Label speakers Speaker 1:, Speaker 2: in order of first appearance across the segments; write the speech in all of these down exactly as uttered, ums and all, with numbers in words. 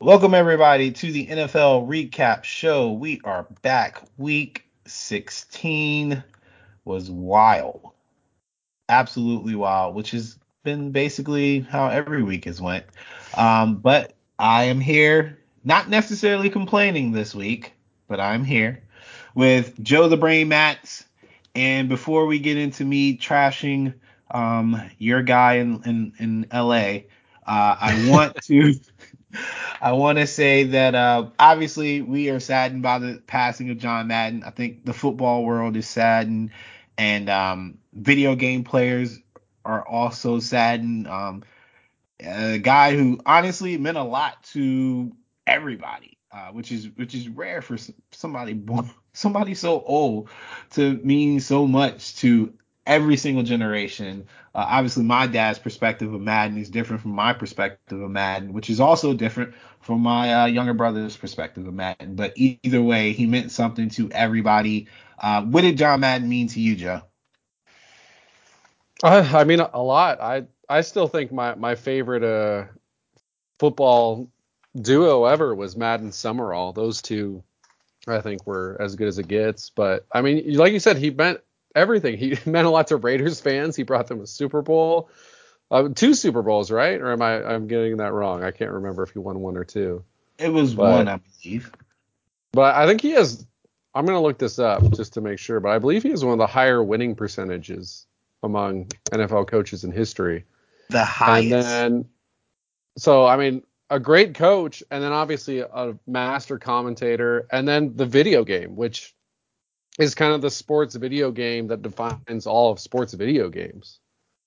Speaker 1: Welcome everybody to the N F L Recap Show. We are back. Week sixteen was wild. Absolutely wild, which has been basically how every week has went. Um, but I am here, not necessarily complaining this week, but I'm here with Joe the Brain Mats. And before we get into me trashing um, your guy in, in, in L A, uh, I want to I want to say that uh, obviously we are saddened by the passing of John Madden. I think the football world is saddened, and um, video game players are also saddened. Um, a guy who honestly meant a lot to everybody, uh, which is which is rare for somebody born, somebody so old to mean so much to every single generation. Uh, obviously, my dad's perspective of Madden is different from my perspective of Madden, which is also different from my uh, younger brother's perspective of Madden. But either way, he meant something to everybody. Uh, what did John Madden mean to you, Joe?
Speaker 2: Uh, I mean, a lot. I I still think my my favorite uh, football duo ever was Madden Summerall. Those two, I think, were as good as it gets. But I mean, like you said, he meant everything. He meant a lot to Raiders fans. He brought them a Super Bowl, uh, two Super Bowls, right? Or am I I'm getting that wrong? I can't remember if he won one or two.
Speaker 1: It was one,
Speaker 2: But
Speaker 1: I believe.
Speaker 2: but I think he has. I'm gonna look this up just to make sure. But I believe he has one of the higher winning percentages among N F L coaches in history.
Speaker 1: The
Speaker 2: And
Speaker 1: highest.
Speaker 2: then, so I mean, a great coach, and then obviously a master commentator, and then the video game, which is kind of the sports video game that defines all of sports video games.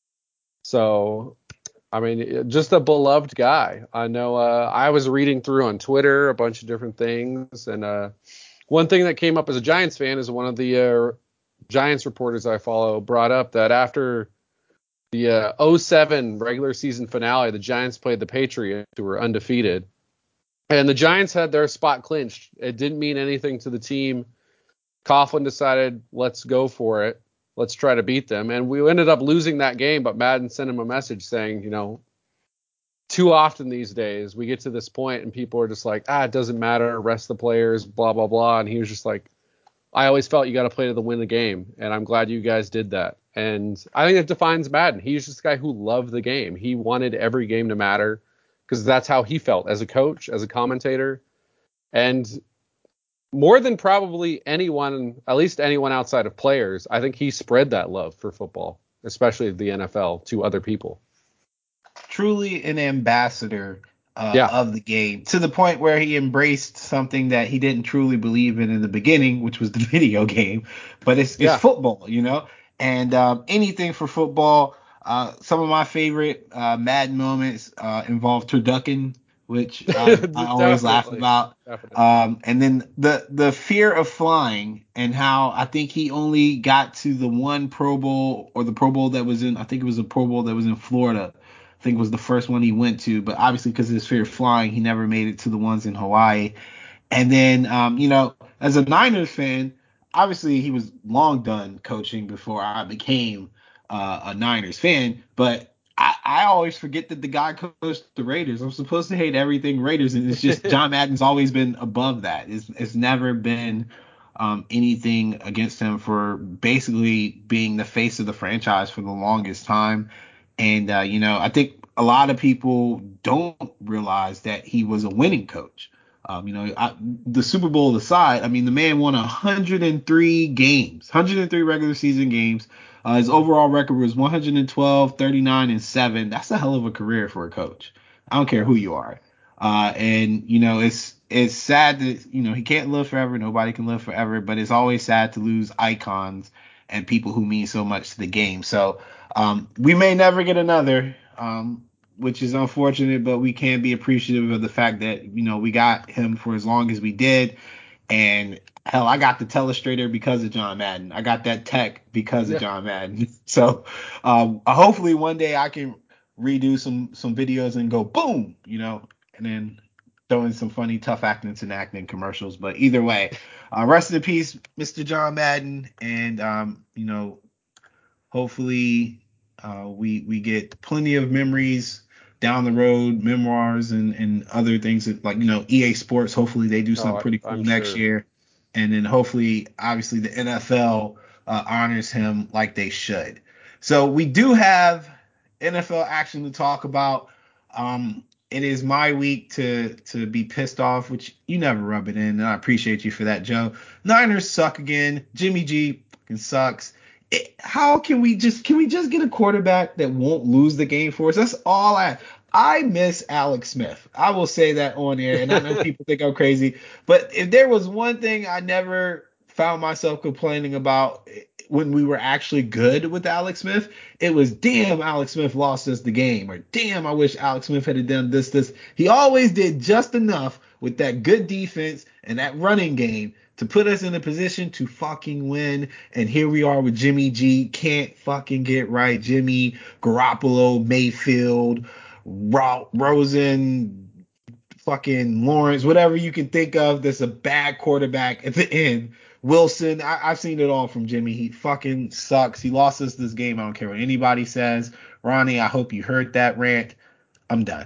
Speaker 2: So, I mean, just a beloved guy. I know uh, I was reading through on Twitter a bunch of different things, and uh, one thing that came up as a Giants fan is one of the uh, Giants reporters I follow brought up that after the uh, oh seven regular season finale, the Giants played the Patriots, who were undefeated. And the Giants had their spot clinched. It didn't mean anything to the team. Coughlin decided, let's go for it. Let's try to beat them. And we ended up losing that game, but Madden sent him a message saying, you know, too often these days we get to this point and people are just like, ah, it doesn't matter, rest the players, blah, blah, blah. And he was just like, I always felt you got to play to the win the game, and I'm glad you guys did that. And I think it defines Madden. He's just a guy who loved the game. He wanted every game to matter because that's how he felt as a coach, as a commentator, and more than probably anyone, at least anyone outside of players, I think he spread that love for football, especially the N F L, to other people.
Speaker 1: Truly an ambassador uh,
Speaker 2: Yeah,
Speaker 1: of the game to the point where he embraced something that he didn't truly believe in in the beginning, which was the video game. But it's it's
Speaker 2: yeah.
Speaker 1: football, you know, and um, anything for football. Uh, some of my favorite uh, Madden moments uh, involve turducken, which I, I always laugh
Speaker 2: Definitely,
Speaker 1: about.
Speaker 2: definitely.
Speaker 1: Um, and then the the fear of flying and how I think he only got to the one Pro Bowl or the Pro Bowl that was in I think it was a Pro Bowl that was in Florida. I think was the first one he went to, but obviously because of his fear of flying, he never made it to the ones in Hawaii. And then, um, you know, as a Niners fan, obviously he was long done coaching before I became uh, a Niners fan. But I, I always forget that the guy coached the Raiders. I'm supposed to hate everything Raiders, and it's just John Madden's always been above that. It's, it's never been um, anything against him for basically being the face of the franchise for the longest time. And, uh, you know, I think a lot of people don't realize that he was a winning coach. Um, you know, I, the Super Bowl aside, I mean, the man won one hundred three games, one hundred three regular season games. Uh, his overall record was one hundred twelve, thirty-nine, and seven. That's a hell of a career for a coach. I don't care who
Speaker 2: Yes.
Speaker 1: you are. Uh, and you know, it's it's sad that you know he can't live forever. Nobody can live forever, but it's always sad to lose icons and people who mean so much to the game. So um, we may never get another. Um, which is unfortunate, but we can be appreciative of the fact that, you know, we got him for as long as we did. And hell, I got the telestrator because of John Madden. I got that tech because of
Speaker 2: Yeah.
Speaker 1: John Madden. So um, hopefully one day I can redo some some videos and go boom, you know, and then throw in some funny tough acting and acting commercials. But either way, uh, rest in peace, Mister John Madden, and um, you know, hopefully uh, we we get plenty of memories down the road, memoirs and, and other things that, like, you know, E A Sports, hopefully they do
Speaker 2: Oh,
Speaker 1: something pretty cool
Speaker 2: I'm
Speaker 1: next
Speaker 2: sure.
Speaker 1: year. And then hopefully, obviously, the N F L uh, honors him like they should. So we do have N F L action to talk about. Um, it is my week to to be pissed off, which you never rub it in, and I appreciate you for that, Joe. Niners suck again. Jimmy G fucking sucks. It, how can we just can we just get a quarterback that won't lose the game for us? That's all I I miss Alex Smith. I will say that on air, and I know people think I'm crazy, but if there was one thing I never found myself complaining about when we were actually good with Alex Smith, it was damn Alex Smith lost us the game, or damn I wish Alex Smith had done this this. He always did just enough with that good defense and that running game to put us in a position to fucking win. And here we are with Jimmy G. Can't fucking get right. Jimmy, Garoppolo, Mayfield, Ro- Rosen, fucking Lawrence, whatever you can think of that's a bad quarterback at the end. Wilson, I, I've seen it all from Jimmy. He fucking sucks. He lost us this game. I don't care what anybody says. Ronnie, I hope you heard that rant. I'm done.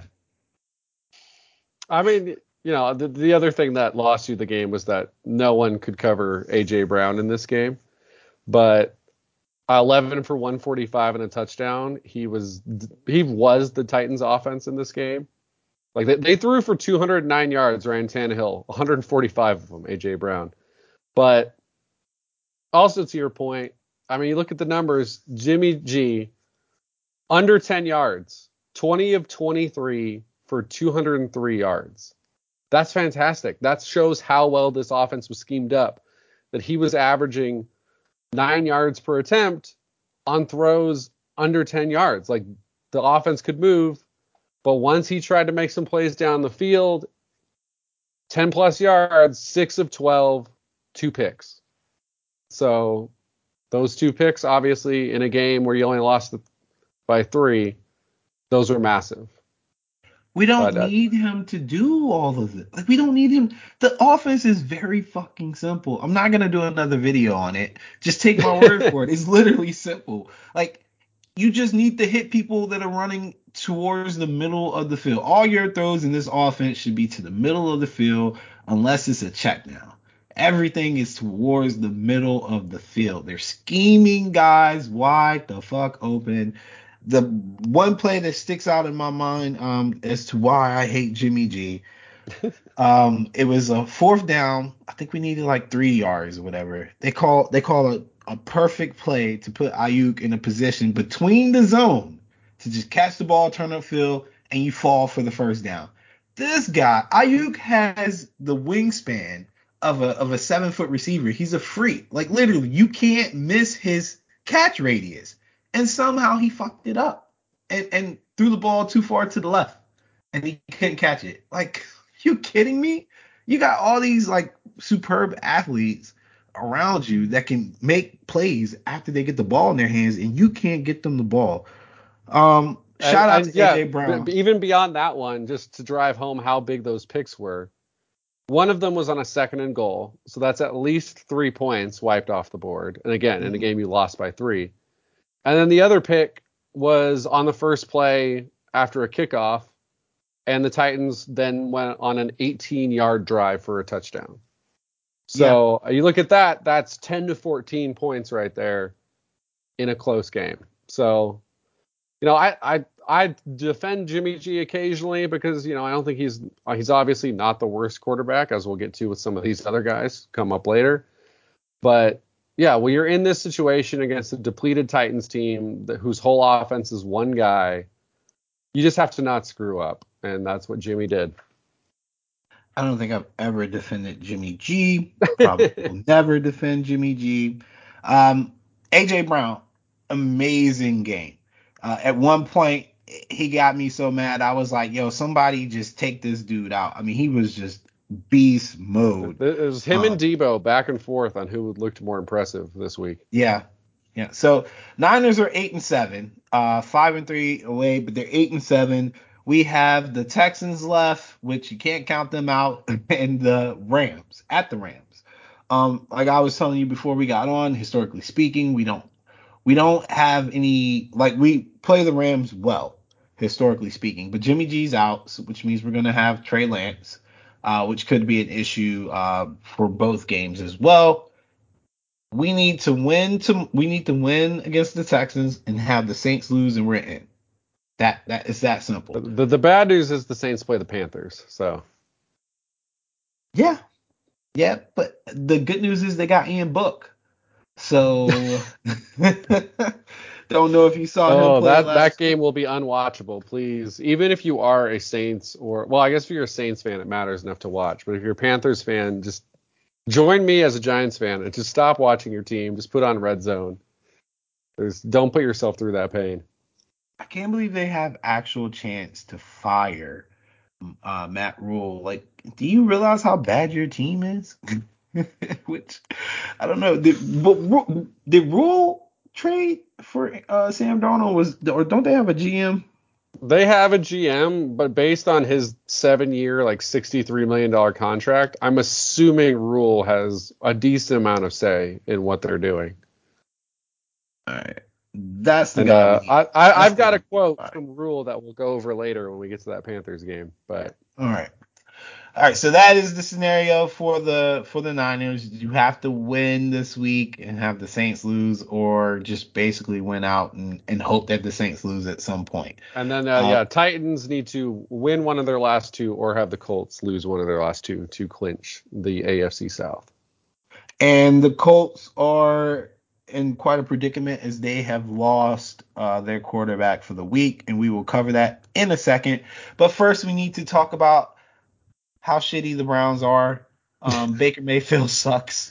Speaker 2: I mean, you know, the, the other thing that lost you the game was that no one could cover A J Brown in this game. But eleven for one forty-five and a touchdown. He was he was the Titans offense in this game. Like they, they threw for two hundred nine yards, Ryan Tannehill, one hundred forty-five of them, A J Brown. But also to your point, I mean, you look at the numbers, Jimmy G, under ten yards, twenty of twenty-three for two hundred three yards. That's fantastic. That shows how well this offense was schemed up, that he was averaging nine yards per attempt on throws under ten yards. Like the offense could move, but once he tried to make some plays down the field, ten plus yards, six of twelve, two picks. So those two picks, obviously, in a game where you only lost by three, those are massive.
Speaker 1: We don't
Speaker 2: But uh,
Speaker 1: need him to do all of it. Like we don't need him. The offense is very fucking simple. I'm not gonna do another video on it. Just take my word for it. It's literally simple. Like you just need to hit people that are running towards the middle of the field. All your throws in this offense should be to the middle of the field unless it's a check down. Everything is towards the middle of the field. They're scheming guys wide the fuck open. The one play that sticks out in my mind um, as to why I hate Jimmy G. Um, it was a fourth down. I think we needed like three yards or whatever. They call they call a, a perfect play to put Ayuk in a position between the zone to just catch the ball, turn upfield, and you fall for the first down. This guy, Ayuk, has the wingspan of a of a seven foot receiver. He's a freak. Like literally, you can't miss his catch radius. And somehow he fucked it up and, and threw the ball too far to the left. And he couldn't catch it. Like, you kidding me? You got all these like superb athletes around you that can make plays after they get the ball in their hands, and you can't get them the ball. Um,
Speaker 2: and,
Speaker 1: shout out
Speaker 2: and
Speaker 1: to
Speaker 2: yeah,
Speaker 1: A J
Speaker 2: b-
Speaker 1: Brown.
Speaker 2: even beyond that one, just to drive home how big those picks were. One of them was on a second and goal, so that's at least three points wiped off the board. And again, in a
Speaker 1: Mhm.
Speaker 2: game you lost by three. And then the other pick was on the first play after a kickoff, and the Titans then went on an eighteen-yard drive for a touchdown.
Speaker 1: Yeah,
Speaker 2: So you look at that, that's ten to fourteen points right there in a close game. So, you know, I I I defend Jimmy G occasionally because, you know, I don't think he's he's obviously not the worst quarterback, as we'll get to with some of these other guys come up later. But yeah, well, you're in this situation against a depleted Titans team that, whose whole offense is one guy. You just have to not screw up, and that's what Jimmy did.
Speaker 1: I don't think I've ever defended Jimmy G. Probably will never defend Jimmy G. Um, A J Brown, amazing game. Uh, at one point, he got me so mad. I was like, yo, somebody just take this dude out. I mean, he was just beast mode.
Speaker 2: It was him
Speaker 1: Uh,
Speaker 2: and Debo back and forth on who looked more impressive this week.
Speaker 1: yeah. Yeah. So Niners are eight and seven, uh, five and three away, but they're eight and seven. We have the Texans left, which you can't count them out, and the Rams at the Rams. Um, like I was telling you before we got on, historically speaking, we don't we don't have any like we play the Rams well. historically speaking. But Jimmy G's out, so- which means we're going to have Trey Lance, uh, which could be an issue uh, for both games as well. We need to win to we need to win against the Texans and have the Saints lose and we're in. That that is that
Speaker 2: The,
Speaker 1: simple.
Speaker 2: the the bad news is the Saints play the Panthers, so
Speaker 1: Yeah, yeah. But the good news is they got Ian Book. So don't know if you saw him
Speaker 2: oh
Speaker 1: play
Speaker 2: that that
Speaker 1: last
Speaker 2: game
Speaker 1: week.
Speaker 2: will be unwatchable. Please, even if you are a Saints or well, I guess if you're a Saints fan, it matters enough to watch. But if you're a Panthers fan, just join me as a Giants fan and just stop watching your team. Just put on Red Zone. There's, don't put yourself through that pain.
Speaker 1: I can't believe they have actual chance to fire uh, Matt Rule. Like, do you realize how bad your team is? Which I don't know. Did, but, Ru- did Rule trade for uh, Sam Darnold? Was or don't they have a G M?
Speaker 2: They have a G M, but based on his seven-year, like sixty-three million dollars contract, I'm assuming Rule has a decent amount of say in what they're doing.
Speaker 1: All right, that's the
Speaker 2: And
Speaker 1: guy we
Speaker 2: uh,
Speaker 1: need.
Speaker 2: I, I,
Speaker 1: That's
Speaker 2: I've
Speaker 1: the
Speaker 2: got
Speaker 1: guy
Speaker 2: a
Speaker 1: we need to
Speaker 2: quote
Speaker 1: fire.
Speaker 2: from Rule that we'll go over later when we get to that Panthers game. But
Speaker 1: All right. All right, so that is the scenario for the for the Niners. You have to win this week and have the Saints lose, or just basically win out and, and hope that the Saints lose at some point.
Speaker 2: and then uh,
Speaker 1: Uh,
Speaker 2: yeah, Titans need to win one of their last two, or have the Colts lose one of their last two to clinch the A F C South.
Speaker 1: and the Colts are in quite a predicament as they have lost uh, their quarterback for the week, and we will cover that in a second. But first, we need to talk about how shitty the Browns are. Um, Baker Mayfield sucks,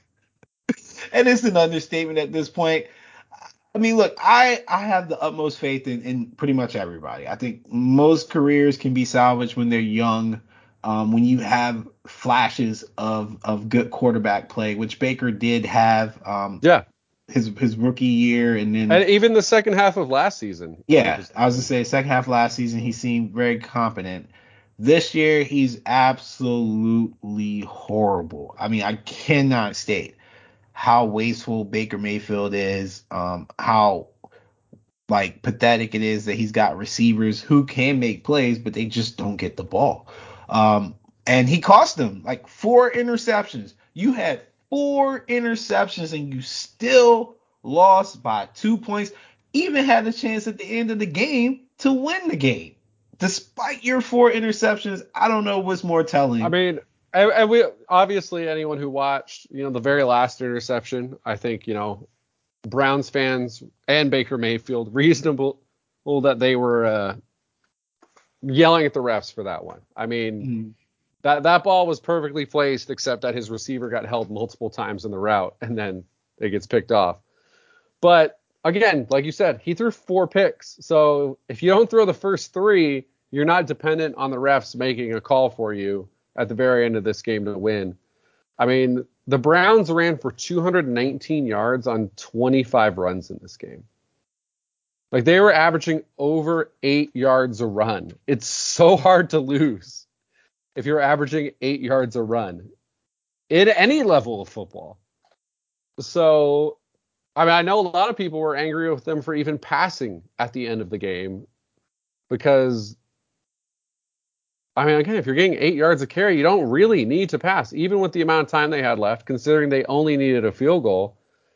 Speaker 1: and it's an understatement at this point. I mean, look, I I have the utmost faith in, in pretty much everybody. I think most careers can be salvaged when they're young, um, when you have flashes of of good quarterback play, which Baker did have um,
Speaker 2: Yeah,
Speaker 1: his his rookie year, and then
Speaker 2: and even the second half of last season, he
Speaker 1: yeah,
Speaker 2: was
Speaker 1: I was gonna
Speaker 2: decent.
Speaker 1: say second half of last season he seemed very competent. This year he's absolutely horrible. I mean, I cannot state how wasteful Baker Mayfield is, um, how like pathetic it is that he's got receivers who can make plays, but they just don't get the ball. Um, and he cost them like four interceptions. You had four interceptions and you still lost by two points. Even had a chance at the end of the game to win the game. Despite your four interceptions, I don't know what's more
Speaker 2: I
Speaker 1: telling.
Speaker 2: mean, and, and we obviously anyone who watched, you know, the very last interception, I think, you know, Browns fans and Baker Mayfield reasonable that they were uh, yelling at the refs for that one. I mean,
Speaker 1: Mm.
Speaker 2: that that ball was perfectly placed, except that his receiver got held multiple times in the route, and then it gets picked off. But again, like you said, he threw four picks. So if you don't throw the first three, you're not dependent on the refs making a call for you at the very end of this game to win. I mean, the Browns ran for two hundred nineteen yards on twenty-five runs in this game. Like they were averaging over eight yards a run. It's so hard to lose if you're averaging eight yards a run in any level of football. So, I mean, I know a lot of people were angry with them for even passing at the end of the game because, I mean, again, if you're getting eight yards of carry, you don't really need to pass, even with the amount of time they had left, considering they only needed a field goal.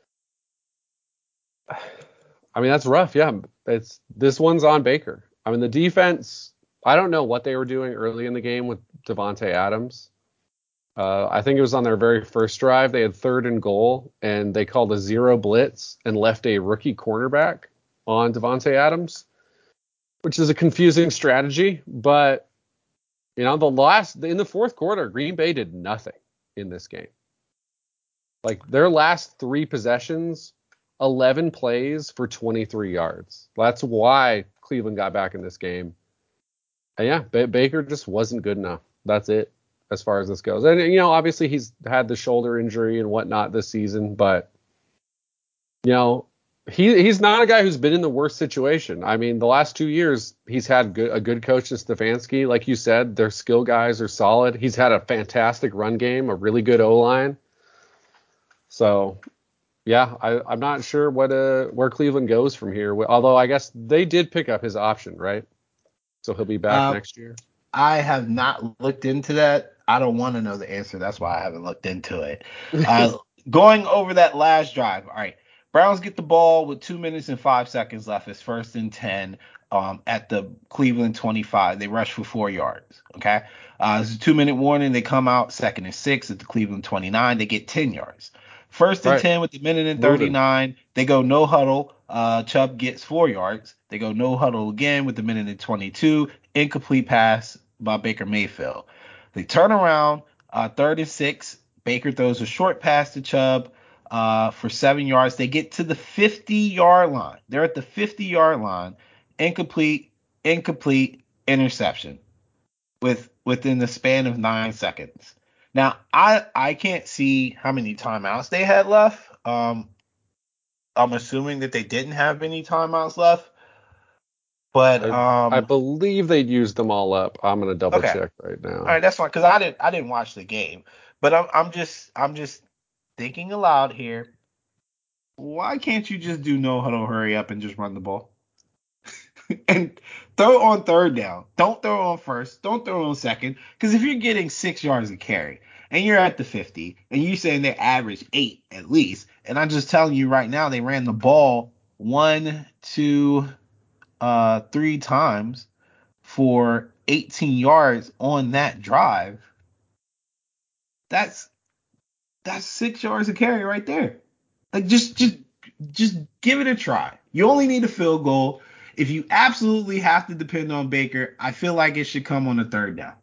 Speaker 2: I mean, that's rough. Yeah, it's this one's on Baker. I mean, the defense. I don't know what they were doing early in the game with Devontae Adams. Uh, I think it was on their very first drive. They had third and goal, and they called a zero blitz and left a rookie cornerback on Devontae Adams, which is a confusing strategy. But you know, the last in the fourth quarter, Green Bay did nothing in this game. Like their last three possessions, eleven plays for twenty-three yards. That's why Cleveland got back in this game. And yeah, ba- Baker just wasn't good enough. That's it as far as this goes. And you know, obviously he's had the shoulder injury and whatnot this season, but you know, he he's not a guy who's been in the worst situation. I mean, the last two years he's had good, a good coach in Stefanski. Like you said, their skill guys are solid. He's had a fantastic run game, a really good O line. So yeah, I, I'm not sure what uh where Cleveland goes from here. Although I guess they did pick up his option, right? So he'll be back
Speaker 1: Uh,
Speaker 2: next year.
Speaker 1: I have not looked into that. I don't want to know the answer. That's why I haven't looked into it. Uh, going over that last drive. All right. Browns get the ball with two minutes and five seconds left. It's first and ten um, at the Cleveland twenty-five. They rush for four yards. Okay. Uh, it's a two minute warning. They come out second and six at the Cleveland twenty-nine. They get ten yards. First and
Speaker 2: Right.
Speaker 1: ten with the minute and
Speaker 2: Moving.
Speaker 1: thirty-nine. They go no huddle. Uh, Chubb gets four yards. They go no huddle again with the minute and twenty-two. Incomplete pass by Baker Mayfield. They turn around, uh, third and six. Baker throws a short pass to Chubb uh, for seven yards. They get to the fifty-yard line. They're at the fifty-yard line. Incomplete, incomplete, interception with within the span of nine seconds. Now, I I can't see how many timeouts they had left. Um, I'm assuming that they didn't have any timeouts left. But
Speaker 2: I I
Speaker 1: um,
Speaker 2: believe they'd used them all up. I'm gonna double
Speaker 1: okay.
Speaker 2: check right
Speaker 1: All
Speaker 2: now.
Speaker 1: right, that's fine because I didn't I didn't watch the game, but I'm I'm just I'm just thinking aloud here. Why can't you just do no huddle, hurry up, and just run the ball and throw on third down? Don't throw on first. Don't throw on second. Because if you're getting six yards of carry and you're at the fifty and you're saying they average eight at least, and I'm just telling you right now they ran the ball one, two, uh, three times for eighteen yards on that drive. That's that's six yards of carry right there. Like just just just give it a try. You only need a field goal. If you absolutely have to depend on Baker, I feel like it should come on the third down.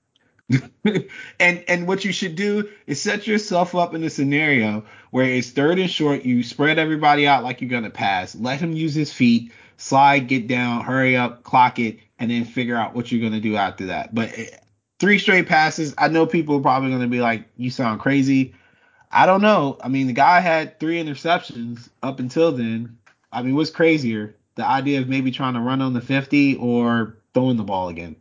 Speaker 1: and and what you should do is set yourself up in a scenario where it's third and short. You spread everybody out like you're gonna pass. Let him use his feet, slide, get down, hurry up, clock it, and then figure out what you're gonna do after that. But eh, three straight passes. I know people are probably gonna be like, "You sound crazy." I don't know. I mean, the guy had three interceptions up until then. I mean, what's crazier? The idea of maybe trying to run on the fifty or throwing the ball again.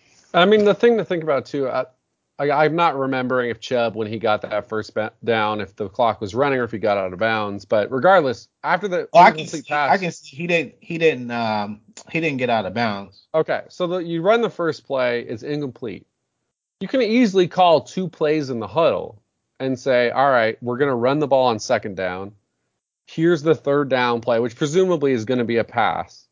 Speaker 2: I mean, the thing to think about too, I, I, I'm not remembering if Chubb, when he got that first ba- down, if the clock was running or if he got out of bounds. But regardless, after the
Speaker 1: Oh, I can
Speaker 2: incomplete
Speaker 1: see. I
Speaker 2: pass,
Speaker 1: can see. He didn't. He didn't. Um. He didn't get out of bounds.
Speaker 2: okay, so the, you run the first play, it's incomplete. You can easily call two plays in the huddle and say, all right, we're going to run the ball on second down. Here's the third down play, which presumably is going to be a pass.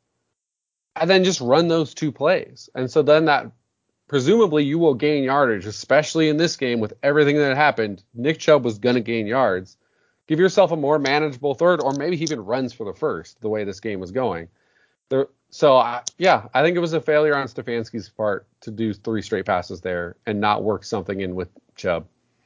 Speaker 2: And then just run those two plays. And so then that presumably you will gain yardage, especially in this game with everything that happened. Nick Chubb was going to gain yards. Give yourself a more manageable third, or maybe he even runs for the first, the way this game was going. There, so, I, yeah, I think it was a failure on Stefanski's part to do three straight passes there and not work something in with Chubb.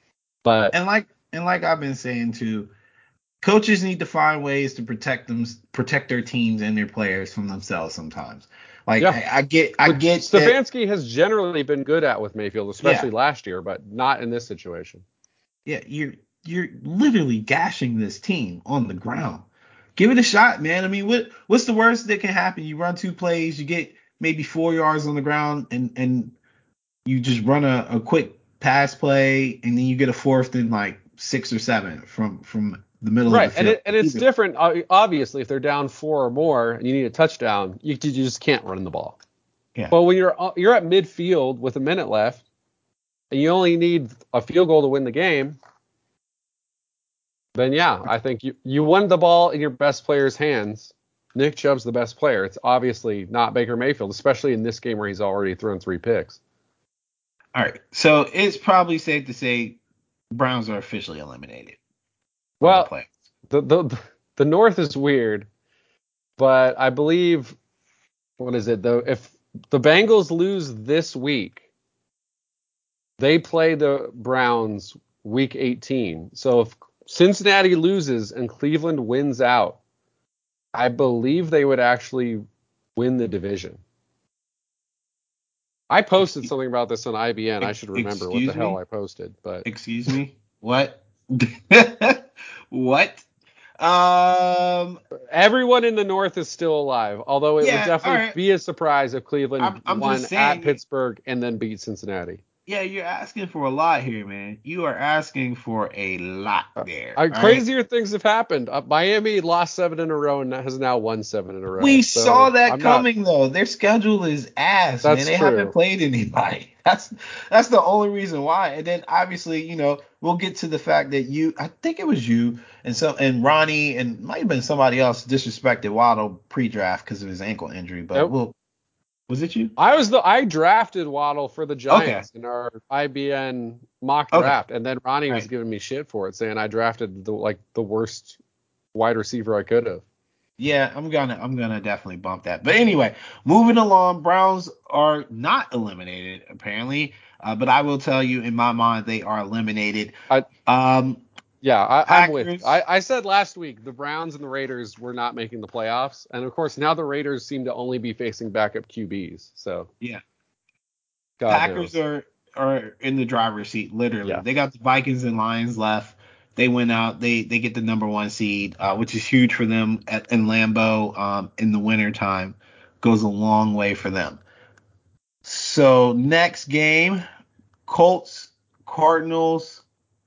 Speaker 2: But
Speaker 1: And like and like I've been saying too, coaches need to find ways to protect them, protect their teams and their players from themselves sometimes. Like
Speaker 2: yeah,
Speaker 1: I, I get, I
Speaker 2: which
Speaker 1: get that.
Speaker 2: Stefanski has generally been good at with Mayfield,
Speaker 1: Yeah,
Speaker 2: especially last year, but not in this situation.
Speaker 1: yeah. You're you're literally gashing this team on the ground. Give it a shot, man. I mean, what what's the worst that can happen? You run two plays, you get maybe four yards on the ground, and and you just run a, a quick pass play, and then you get a fourth and like six or seven from from the middle of the
Speaker 2: Right, and
Speaker 1: field.
Speaker 2: it, and it's
Speaker 1: Either,
Speaker 2: different. uh, Obviously, if they're down four or more and you need a touchdown, you, you just can't run the ball.
Speaker 1: yeah.
Speaker 2: But when you're uh, you're at midfield with a minute left and you only need a field goal to win the game, then yeah, I think you you won the ball in your best player's hands. Nick Chubb's the best player. It's obviously not Baker Mayfield, especially in this game where he's already thrown three picks.
Speaker 1: All right. So it's probably safe to say Browns are officially eliminated from the
Speaker 2: Well,
Speaker 1: play.
Speaker 2: the the the North is weird, but I believe what is it though? If the Bengals lose this week, they play the Browns week eighteen. So if Cincinnati loses and Cleveland wins out, I believe they would actually win the division. I posted something about this on I B N. I
Speaker 1: Ex-
Speaker 2: should remember what the
Speaker 1: excuse
Speaker 2: hell
Speaker 1: me?
Speaker 2: I posted, but
Speaker 1: Excuse me? What? What? Um.
Speaker 2: everyone in the North is still alive. Although it would
Speaker 1: Yeah. All
Speaker 2: definitely
Speaker 1: right.
Speaker 2: be a surprise if Cleveland
Speaker 1: I'm. I'm
Speaker 2: won
Speaker 1: just
Speaker 2: at
Speaker 1: saying.
Speaker 2: Pittsburgh and then beat Cincinnati.
Speaker 1: Yeah, you're asking for a lot here, man. You are asking for a lot
Speaker 2: Uh,
Speaker 1: there.
Speaker 2: I,
Speaker 1: All right.
Speaker 2: crazier things have happened. Uh, Miami lost seven in a row and has now won seven in a row.
Speaker 1: We saw
Speaker 2: So
Speaker 1: that
Speaker 2: I'm not.
Speaker 1: coming though. Their schedule is ass, man.
Speaker 2: That's
Speaker 1: They haven't
Speaker 2: true.
Speaker 1: played anybody. That's that's the only reason why. And then obviously, you know, we'll get to the fact that you, I think it was you and some and Ronnie and might have been somebody else disrespected Waddle pre-draft because of his ankle injury. But
Speaker 2: Yep.
Speaker 1: well, was it you?
Speaker 2: I was the I drafted Waddle for the
Speaker 1: Okay.
Speaker 2: Giants in our I B N mock
Speaker 1: Okay.
Speaker 2: draft, and then Ronnie
Speaker 1: All
Speaker 2: was
Speaker 1: right.
Speaker 2: giving me shit for it, saying I drafted the like the worst wide receiver I could have.
Speaker 1: Yeah, I'm gonna I'm gonna definitely bump that. But anyway, moving along, Browns are not eliminated apparently. Uh, but I will tell you, in my mind, they are eliminated.
Speaker 2: I
Speaker 1: Um,
Speaker 2: Yeah, I, I'm with you.
Speaker 1: Packers.
Speaker 2: I, I said last week the Browns and the Raiders were not making the playoffs, and of course now the Raiders seem to only be facing backup Q Bs. So
Speaker 1: Yeah,
Speaker 2: God
Speaker 1: Packers
Speaker 2: knows.
Speaker 1: are are in the driver's seat. Literally,
Speaker 2: Yeah.
Speaker 1: they got the Vikings and Lions left. They went out. They they get the number one seed, uh, which is huge for them at, in Lambeau um, in the winter time. Goes a long way for them. So next game, Colts Cardinals.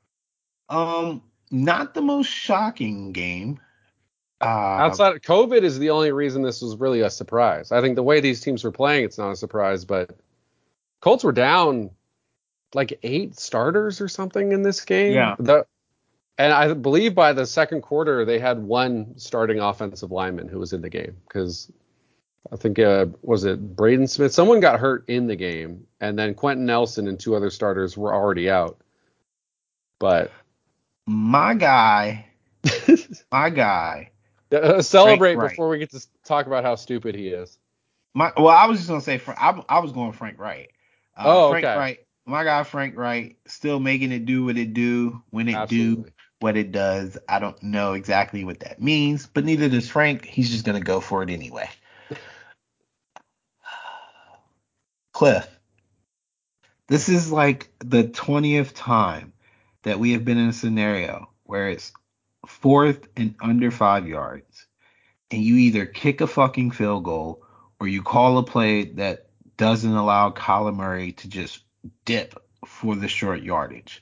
Speaker 1: Um, not the most shocking game. Uh,
Speaker 2: Outside of COVID is the only reason this was really a surprise. I think the way these teams were playing, it's not a surprise, but Colts were down like eight starters or something in this game.
Speaker 1: yeah.
Speaker 2: The and I believe by the second quarter they had one starting offensive lineman who was in the game because I think uh, was it Braden Smith? Someone got hurt in the game, and then Quentin Nelson and two other starters were already out. But
Speaker 1: My guy, my guy,
Speaker 2: uh,
Speaker 1: Frank
Speaker 2: celebrate
Speaker 1: Wright.
Speaker 2: before we get to talk about how stupid he is.
Speaker 1: My well, I was just gonna say Fra- I, I was going Frank Wright. Uh,
Speaker 2: Oh,
Speaker 1: Frank
Speaker 2: okay,
Speaker 1: Wright, my guy Frank Wright, still making it do what it do when it do
Speaker 2: absolutely.
Speaker 1: what it does. I don't know exactly what that means, but neither does Frank. He's just gonna go for it anyway. Cliff, this is like the twentieth time that we have been in a scenario where it's fourth and under five yards, and you either kick a fucking field goal or you call a play that doesn't allow Kyler Murray to just dip for the short yardage.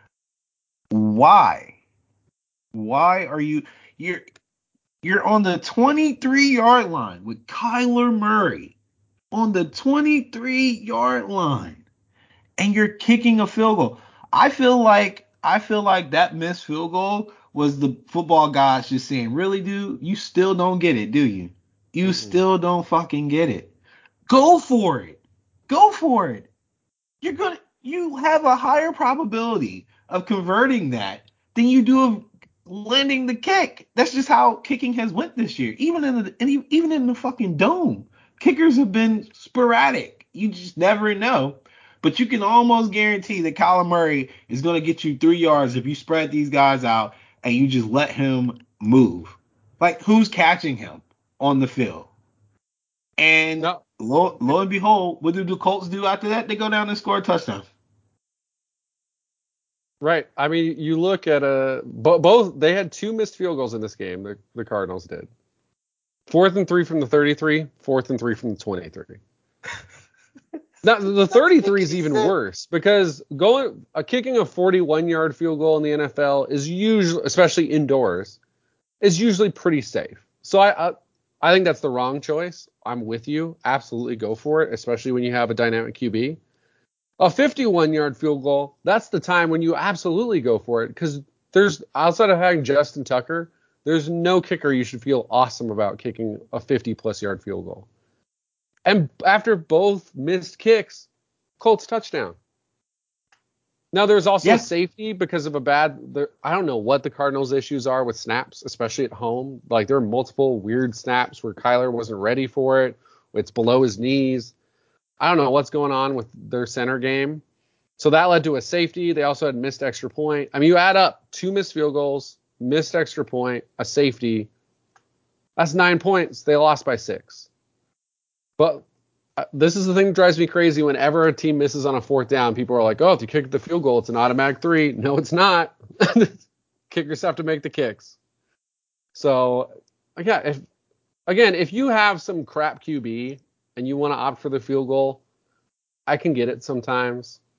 Speaker 1: Why? Why are you you're you're on the twenty-three yard line with Kyler Murray on the twenty-three yard line and you're kicking a field goal. I feel like I feel like that missed field goal was the football gods just saying, "Really, dude? You still don't get it, do you? You
Speaker 2: Mm-mm.
Speaker 1: still don't fucking get it. Go for it. Go for it. You're gonna you have a higher probability of converting that than you do of landing the kick. That's just how kicking has went this year. Even in the even in the fucking dome, kickers have been sporadic. You just never know. But you can almost guarantee that Kyler Murray is going to get you three yards if you spread these guys out and you just let him move. Like, who's catching him on the field? And
Speaker 2: No,
Speaker 1: lo, lo and behold, what do the Colts do after that? They go down and score a touchdown.
Speaker 2: right. I mean, you look at a bo- both. They had two missed field goals in this game. The, the Cardinals did. Fourth and three from the thirty-three. Fourth and three from the twenty-three. Now the
Speaker 1: Doesn't
Speaker 2: thirty-three
Speaker 1: make
Speaker 2: is
Speaker 1: any
Speaker 2: even
Speaker 1: sense.
Speaker 2: worse because going a kicking a forty-one yard field goal in the N F L is usually, especially indoors, is usually pretty safe. So I, I I think that's the wrong choice. I'm with you. Absolutely go for it, especially when you have a dynamic Q B. A fifty-one yard field goal, that's the time when you absolutely go for it because there's outside of having Justin Tucker, there's no kicker you should feel awesome about kicking a fifty plus yard field goal. And after both missed kicks, Colts touchdown. Now there's also a
Speaker 1: Yeah.
Speaker 2: safety because of a bad. There, I don't know what the Cardinals' issues are with snaps, especially at home. Like there are multiple weird snaps where Kyler wasn't ready for it. It's below his knees. I don't know what's going on with their center game. So that led to a safety. They also had missed extra point. I mean, you add up two missed field goals, missed extra point, a safety. That's nine points. They lost by six. But uh, this is the thing that drives me crazy. Whenever a team misses on a fourth down, people are like, "Oh, if you kick the field goal, it's an automatic three." No, it's not. Kickers have to make the kicks. So, again, if again, if you have some crap Q B and you want to opt for the field goal, I can get it sometimes.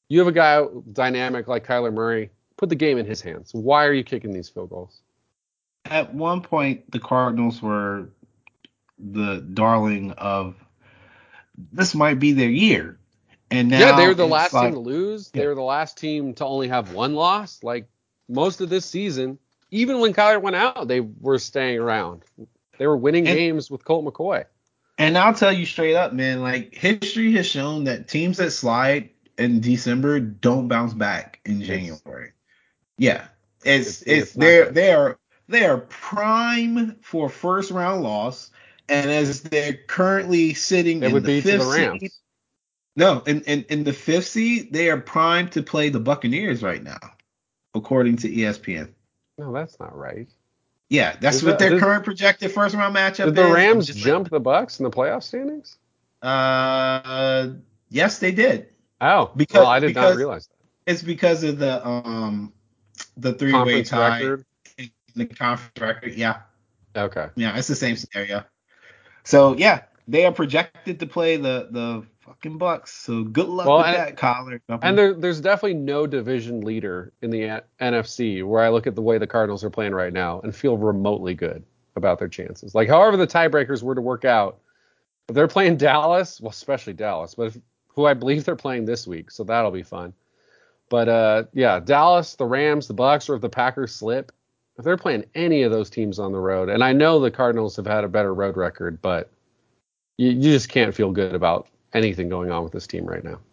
Speaker 2: You have a guy dynamic like Kyler Murray. Put the game in his hands. Why are you kicking these field goals?
Speaker 1: At one point, the Cardinals were the darling of this might be their year. And
Speaker 2: Yeah, they
Speaker 1: now
Speaker 2: were the
Speaker 1: it's
Speaker 2: last team
Speaker 1: like,
Speaker 2: to lose.
Speaker 1: yeah.
Speaker 2: They were the last team to only have one loss. Like most of this season, even when Kyler went out, they were staying around. They were winning
Speaker 1: And
Speaker 2: games with Colt McCoy.
Speaker 1: and I'll tell you straight up, man, like history has shown that teams that slide in December don't bounce back in
Speaker 2: It's
Speaker 1: January. Yeah. It's
Speaker 2: it's
Speaker 1: it's
Speaker 2: it's not
Speaker 1: they're
Speaker 2: good.
Speaker 1: they are they are prime for first round loss. And as they're currently sitting
Speaker 2: It
Speaker 1: in
Speaker 2: would
Speaker 1: the
Speaker 2: be to the
Speaker 1: fifth seed,
Speaker 2: Rams.
Speaker 1: no, in, in, in the fifth seed, they are primed to play the Buccaneers right now, according to E S P N.
Speaker 2: No, that's not right.
Speaker 1: Yeah, that's
Speaker 2: Is
Speaker 1: what
Speaker 2: that
Speaker 1: their
Speaker 2: did,
Speaker 1: current projected first round matchup
Speaker 2: did the
Speaker 1: is. I'm
Speaker 2: Rams
Speaker 1: just letting
Speaker 2: jump the Bucks in the playoff standings?
Speaker 1: Uh, yes, they did
Speaker 2: Oh, well,
Speaker 1: because
Speaker 2: I did not
Speaker 1: because
Speaker 2: realize that.
Speaker 1: it's because of the um the three way
Speaker 2: Conference
Speaker 1: tie
Speaker 2: record.
Speaker 1: in the conference record. Yeah,
Speaker 2: Okay.
Speaker 1: yeah, it's the same scenario. So yeah, they are projected to play the the fucking Bucks. So good luck
Speaker 2: Well,
Speaker 1: with
Speaker 2: and
Speaker 1: that, Collar
Speaker 2: and
Speaker 1: Company.
Speaker 2: there, there's definitely no division leader in the N F C where I look at the way the Cardinals are playing right now and feel remotely good about their chances. Like, however the tiebreakers were to work out, if they're playing Dallas, well, especially Dallas, but if, who I believe they're playing this week, so that'll be fun. But uh, yeah, Dallas, the Rams, the Bucks, or if the Packers slip, if they're playing any of those teams on the road, and I know the Cardinals have had a better road record, but you, you just can't feel good about anything going on with this team right now.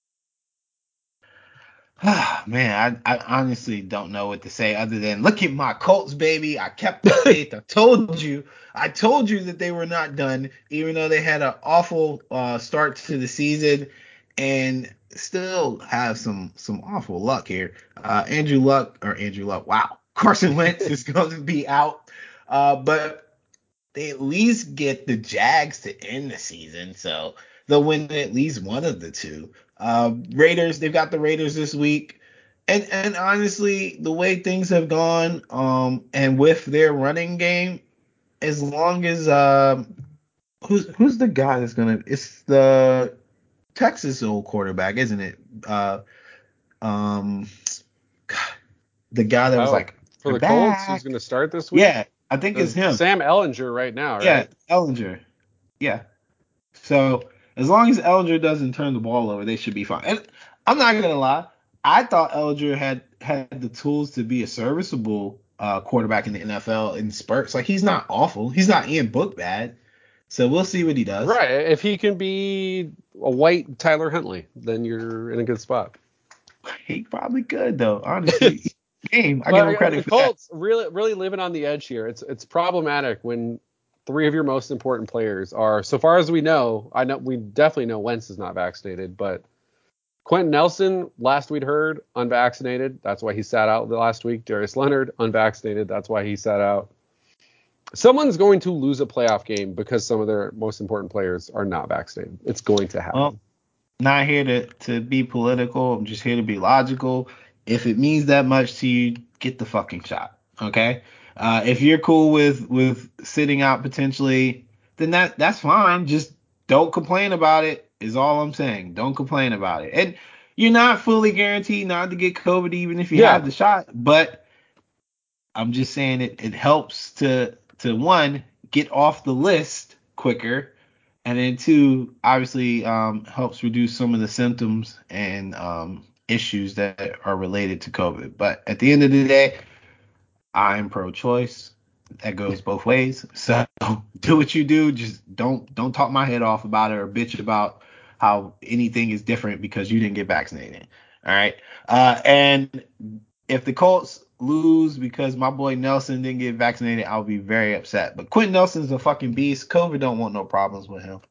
Speaker 1: Man, I, I honestly don't know what to say other than look at my Colts, baby. I kept the faith. I told you. I told you that they were not done, even though they had an awful uh, start to the season and still have some some awful luck here. Uh, Andrew Luck or Andrew Luck. Wow. Carson Wentz is going to be out. Uh, but they at least get the Jags to end the season, so they'll win at least one of the two. Uh, Raiders, they've got the Raiders this week, and and honestly, the way things have gone, um, and with their running game, as long as um, who's who's the guy that's gonna? It's the Texas old quarterback, isn't it? Uh, um, the guy that was
Speaker 2: Oh,
Speaker 1: like,
Speaker 2: for
Speaker 1: "We're
Speaker 2: the Colts, who's
Speaker 1: back."
Speaker 2: going to start this week?
Speaker 1: Yeah, I think it's
Speaker 2: There's
Speaker 1: him.
Speaker 2: Sam Ellinger right now,
Speaker 1: Yeah,
Speaker 2: right?
Speaker 1: Ellinger. Yeah. So as long as Elger doesn't turn the ball over, they should be fine. And I'm not gonna lie, I thought Elger had had the tools to be a serviceable uh, quarterback in the N F L in spurts. Like he's not awful. He's not Ian Book bad. So we'll see what he does.
Speaker 2: Right. If he can be a white Tyler Huntley, then you're in a good spot.
Speaker 1: He probably could though. Honestly, game. I give him
Speaker 2: Well,
Speaker 1: credit
Speaker 2: the
Speaker 1: for that.
Speaker 2: Colts really, really living on the edge here. It's it's problematic when three of your most important players are, so far as we know, I know we definitely know Wentz is not vaccinated, but Quentin Nelson, last we'd heard, unvaccinated. That's why he sat out the last week. Darius Leonard, unvaccinated. That's why he sat out. Someone's going to lose a playoff game because some of their most important players are not vaccinated. It's going to
Speaker 1: Well,
Speaker 2: happen.
Speaker 1: not here to to be political. I'm just here to be logical. If it means that much to you, get the fucking shot. Okay. Uh, if you're cool with with sitting out potentially, then that that's fine. Just don't complain about it. Is all I'm saying. Don't complain about it. And you're not fully guaranteed not to get COVID even if you
Speaker 2: Yeah.
Speaker 1: have the shot. But I'm just saying it it helps to to one get off the list quicker, and then two obviously um, helps reduce some of the symptoms and um, issues that are related to COVID. But at the end of the day, I'm pro-choice. That goes both ways. So do what you do. Just don't don't talk my head off about it or bitch about how anything is different because you didn't get vaccinated. All right. Uh, and if the Colts lose because my boy Nelson didn't get vaccinated, I'll be very upset. But Quentin Nelson's a fucking beast. COVID don't want no problems with him.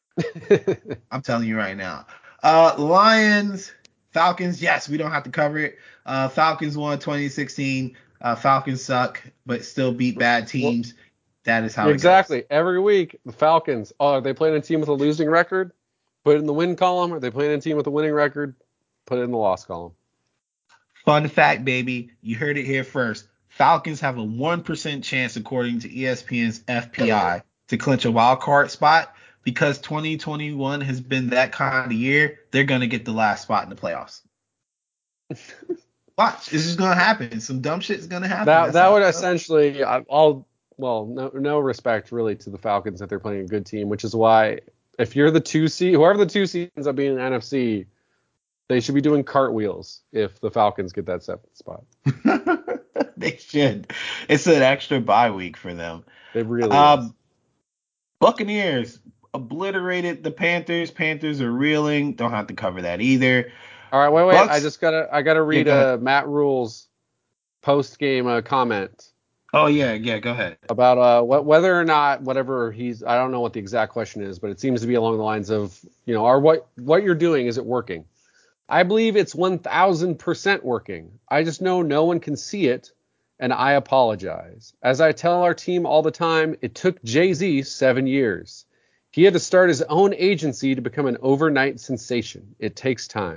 Speaker 1: I'm telling you right now. Uh, Lions, Falcons. Yes, we don't have to cover it. Uh, Falcons won twenty sixteen. Uh, Falcons suck, but still beat bad
Speaker 2: Well,
Speaker 1: teams. That is how it goes.
Speaker 2: exactly. Every week, the Falcons. Oh, are they playing a team with a losing record? Put it in the win column. Are they playing a team with a winning record? Put it in the loss column.
Speaker 1: Fun fact, baby. You heard it here first. Falcons have a one percent chance, according to E S P N's F P I, to clinch a wild card spot because twenty twenty-one has been that kind of year. They're going to get the last spot in the playoffs. Watch, it's just gonna happen. Some dumb shit's gonna happen.
Speaker 2: That
Speaker 1: That's
Speaker 2: that
Speaker 1: how
Speaker 2: would
Speaker 1: it goes.
Speaker 2: essentially, I- I'll well, no no respect really to the Falcons that they're playing a good team, which is why if you're the two seed, whoever the two seed ends up being in the N F C, they should be doing cartwheels if the Falcons get that seventh spot.
Speaker 1: They should. It's an extra bye week for them.
Speaker 2: It really is.
Speaker 1: Um, Buccaneers obliterated the Panthers. Panthers are reeling. Don't have to cover that either.
Speaker 2: All right, wait, wait. I
Speaker 1: Bucks.
Speaker 2: just gotta I gotta
Speaker 1: Yeah,
Speaker 2: read
Speaker 1: go ahead.
Speaker 2: uh, Matt Rule's post game uh, comment
Speaker 1: Oh yeah, yeah. Go ahead.
Speaker 2: about uh what whether or not whatever he's I don't know what the exact question is, but it seems to be along the lines of, you know, are what what you're doing, is it working? I believe it's one thousand percent working. I just know no one can see it, and I apologize. As I tell our team all the time, it took Jay-Z seven years. He had to start his own agency to become an overnight sensation. It takes time.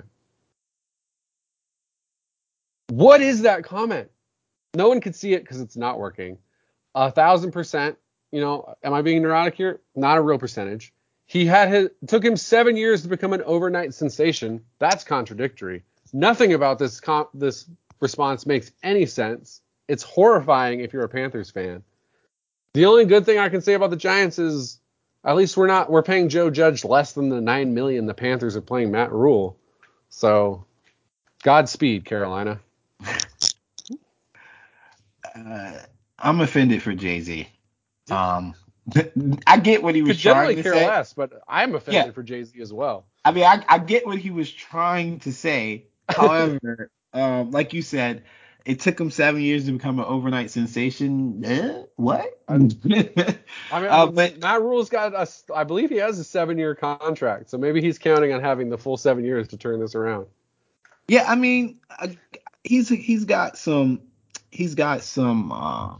Speaker 2: What is that comment? No one can see it because it's not working. A thousand percent, you know, am I being neurotic here? Not a real percentage. He had his, it took him seven years to become an overnight sensation. That's contradictory. Nothing about this com- this response makes any sense. It's horrifying if you're a Panthers fan. The only good thing I can say about the Giants is at least we're not we're paying Joe Judge less than the nine million the Panthers are playing Matt Rule. So Godspeed, Carolina.
Speaker 1: Uh, I'm offended for Jay-Z. Um, I get what he was
Speaker 2: Could generally
Speaker 1: trying to
Speaker 2: care
Speaker 1: say.
Speaker 2: less, but I'm
Speaker 1: Yeah,
Speaker 2: offended for Jay-Z as well.
Speaker 1: I mean, I, I get what he was trying to say. However, um, like you said, it took him seven years to become an overnight sensation. Eh? What?
Speaker 2: I, I
Speaker 1: uh,
Speaker 2: mean,
Speaker 1: but
Speaker 2: Matt Rule's got a, I believe he has a seven-year contract, so maybe he's counting on having the full seven years to turn this around.
Speaker 1: yeah, I mean, uh, he's he's got some he's got some um,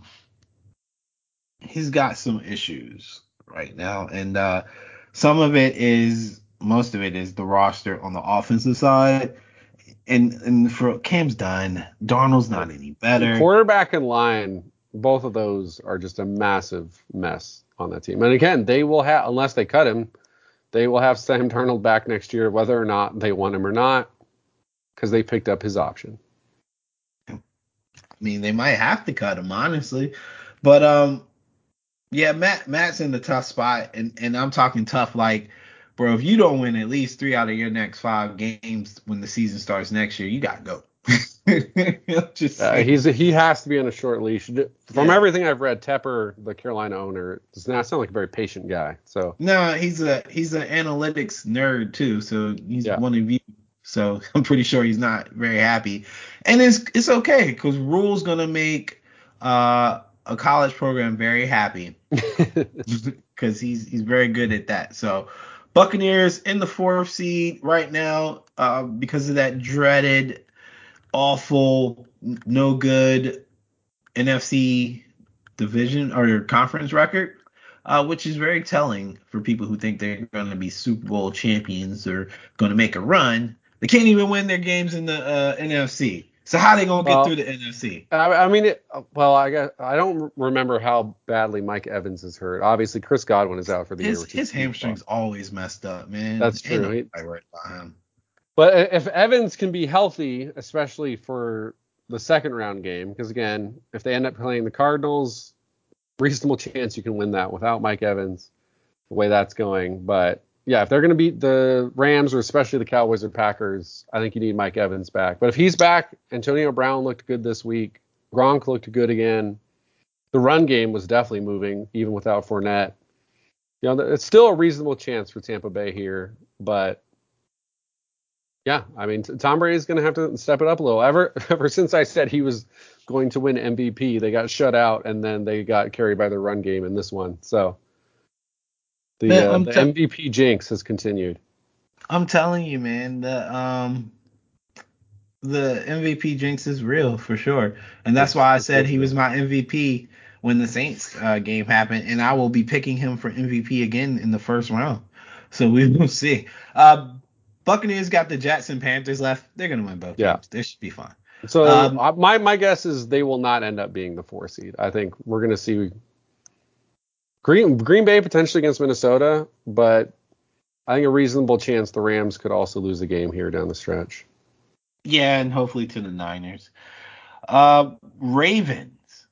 Speaker 1: he's got some issues right now, and uh, some of it is most of it is the roster on the offensive side, and and for Cam's done, Darnold's not any better.
Speaker 2: Quarterback and line, both of those are just a massive mess on that team. And again, they will have, unless they cut him, they will have Sam Darnold back next year, whether or not they want him or not, because they picked up his option.
Speaker 1: I mean, they might have to cut him, honestly, but um, yeah, Matt Matt's in the tough spot, and and I'm talking tough like, bro, if you don't win at least three out of your next five games when the season starts next year, you gotta go. Just
Speaker 2: Uh,
Speaker 1: saying.
Speaker 2: he's he has to be on a short leash. From
Speaker 1: Yeah.
Speaker 2: everything I've read, Tepper, the Carolina owner, does not sound like a very patient guy. So
Speaker 1: No, he's a he's an analytics nerd too, so he's
Speaker 2: yeah,
Speaker 1: one of you. So I'm pretty sure he's not very happy, and it's it's okay because Rule's gonna make uh, a college program very happy because he's he's very good at that. So Buccaneers in the fourth seed right now uh, because of that dreaded, awful, n- no good N F C division or conference record, uh, which is very telling for people who think they're going to be Super Bowl champions or going to make a run. They can't even win their games in the uh, N F C. So how they going to get through
Speaker 2: well,
Speaker 1: the N F C?
Speaker 2: I, I mean, it, well, I guess I don't remember how badly Mike Evans is hurt. Obviously, Chris Godwin is out for the year,
Speaker 1: His
Speaker 2: which is
Speaker 1: his
Speaker 2: a huge loss.
Speaker 1: hamstring's always messed up, man.
Speaker 2: That's
Speaker 1: Ain't
Speaker 2: true. He,
Speaker 1: nobody worried about him.
Speaker 2: but if Evans can be healthy, especially for the second round game, because again, if they end up playing the Cardinals, reasonable chance you can win that without Mike Evans, the way that's going. But yeah, if they're going to beat the Rams or especially the Cowboys or Packers, I think you need Mike Evans back. But if he's back, Antonio Brown looked good this week. Gronk looked good again. The run game was definitely moving, even without Fournette. You know, it's still a reasonable chance for Tampa Bay here, but yeah, I mean, Tom Brady's going to have to step it up a little. Ever ever since I said he was going to win M V P, they got shut out, and then they got carried by the run game in this one. So the
Speaker 1: Man,
Speaker 2: uh,
Speaker 1: I'm
Speaker 2: the
Speaker 1: t-
Speaker 2: M V P jinx has continued.
Speaker 1: I'm telling you, man. The um the M V P jinx is real for sure, and that's
Speaker 2: It's
Speaker 1: why I said he was
Speaker 2: unfortunate.
Speaker 1: my M V P when the Saints uh, game happened, and I will be picking him for M V P again in the first round. So we will see. Uh, Buccaneers got the Jets and Panthers left. They're gonna win both
Speaker 2: Yeah.
Speaker 1: games. They should be fine.
Speaker 2: So
Speaker 1: Um,
Speaker 2: uh, my my guess is they will not end up being the four seed. I think we're going to see Green Green Bay potentially against Minnesota, but I think a reasonable chance the Rams could also lose a game here down the stretch.
Speaker 1: Yeah, and hopefully to the Niners. Uh, Ravens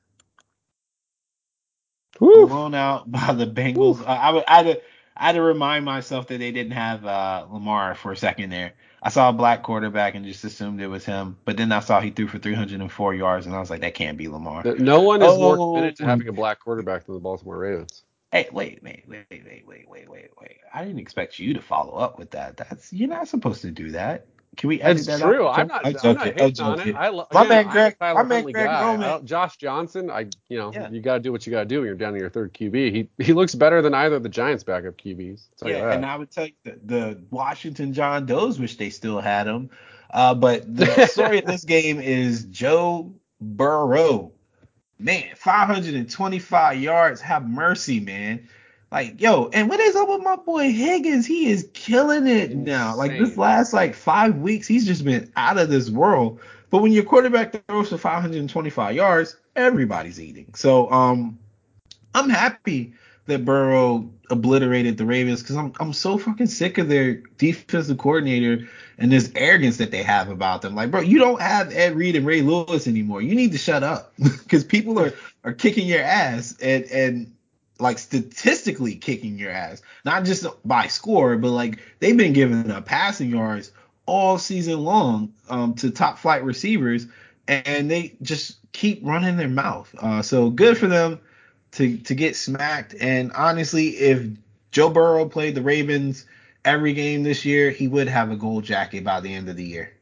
Speaker 2: Woo,
Speaker 1: blown out by the
Speaker 2: woo.
Speaker 1: Bengals. Uh, I would I had to I had to remind myself that they didn't have uh, Lamar for a second there. I saw a black quarterback and just assumed it was him, but then I saw he threw for three hundred four yards, and I was like, that can't be Lamar.
Speaker 2: No one is more
Speaker 1: Oh,
Speaker 2: committed to having a black quarterback than the Baltimore Ravens.
Speaker 1: hey, wait, wait, wait, wait, wait, wait, wait, wait, wait. I didn't expect you to follow up with that. That's you're not supposed to do that. Can we edit
Speaker 2: It's
Speaker 1: that out?
Speaker 2: true. I'm
Speaker 1: Joke?
Speaker 2: not.
Speaker 1: I
Speaker 2: I'm
Speaker 1: joke
Speaker 2: not
Speaker 1: it. I
Speaker 2: hating on
Speaker 1: joke
Speaker 2: it.
Speaker 1: it.
Speaker 2: I lo-
Speaker 1: My
Speaker 2: again,
Speaker 1: man
Speaker 2: I'm a
Speaker 1: Greg. My
Speaker 2: Tyler
Speaker 1: man
Speaker 2: Huntley
Speaker 1: Greg
Speaker 2: guy. I
Speaker 1: Roman.
Speaker 2: don't, Josh Johnson. I you know
Speaker 1: Yeah.
Speaker 2: you got to do what you got to do when you're down to your third Q B. He he looks better than either of the Giants' backup Q Bs. I'll tell you
Speaker 1: Yeah, and I would tell you that the Washington John Does wish they still had him. Uh, but the story of
Speaker 2: that.
Speaker 1: this game is Joe Burrow. Man, five hundred twenty-five yards. Have mercy, man. Like, yo, and what is up with my boy Higgins? He is killing it now. Like this
Speaker 2: Insane.
Speaker 1: last like five weeks, he's just been out of this world. But when your quarterback throws for five hundred twenty-five yards, everybody's eating. So um I'm happy that Burrow obliterated the Ravens because I'm I'm so fucking sick of their defensive coordinator and this arrogance that they have about them. Like, bro, you don't have Ed Reed and Ray Lewis anymore. You need to shut up because people are are kicking your ass and and like statistically kicking your ass, not just by score, but like they've been giving up passing yards all season long um, to top flight receivers, and they just keep running their mouth. Uh, so good for them to to get smacked. And honestly, if Joe Burrow played the Ravens every game this year, he would have a gold jacket by the end of the year.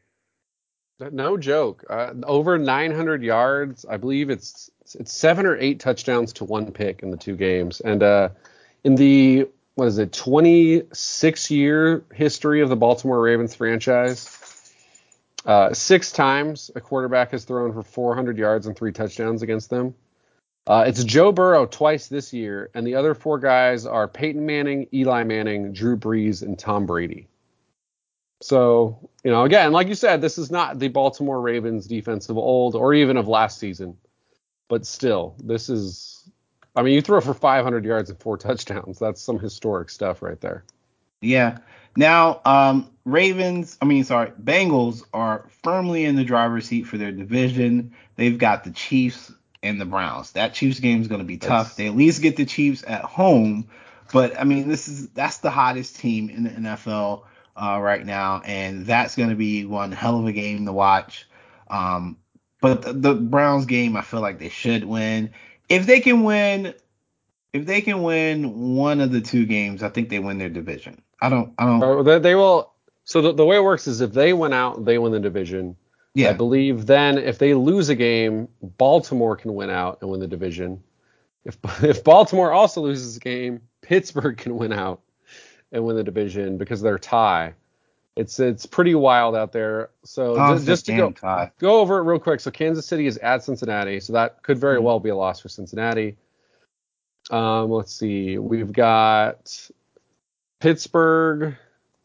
Speaker 2: No joke. Uh, over nine hundred yards. I believe it's it's seven or eight touchdowns to one pick in the two games. And uh, in the what is it, twenty-six year history of the Baltimore Ravens franchise, uh, six times a quarterback has thrown for four hundred yards and three touchdowns against them. Uh, it's Joe Burrow twice this year, and the other four guys are Peyton Manning, Eli Manning, Drew Brees, and Tom Brady. So, you know, again, like you said, this is not the Baltimore Ravens defense of old or even of last season. But still, this is, I mean, you throw for five hundred yards and four touchdowns. That's some historic stuff right there.
Speaker 1: Yeah. Now, um, Ravens, I mean, sorry, Bengals are firmly in the driver's seat for their division. They've got the Chiefs and the Browns. That Chiefs game is going to be tough.
Speaker 2: That's
Speaker 1: They at least get the Chiefs at home, but I mean, this is that's the hottest team in the N F L uh, right now, and that's going to be one hell of a game to watch. Um, but the, the Browns game, I feel like they should win. If they can win if they can win one of the two games, I think they win their division. I don't, I don't,
Speaker 2: or they, they will. So the, the way it works is if they win out, they win the division. I
Speaker 1: yeah,
Speaker 2: believe then if they lose a game, Baltimore can win out and win the division. If if Baltimore also loses a game, Pittsburgh can win out and win the division because they're tie. It's it's pretty wild out there. So
Speaker 1: oh,
Speaker 2: j-
Speaker 1: it's a
Speaker 2: just to
Speaker 1: damn
Speaker 2: go
Speaker 1: tie.
Speaker 2: go over it real quick. So Kansas City is at Cincinnati, so that could very
Speaker 1: Mm.
Speaker 2: well be a loss for Cincinnati. Um, let's see. We've got Pittsburgh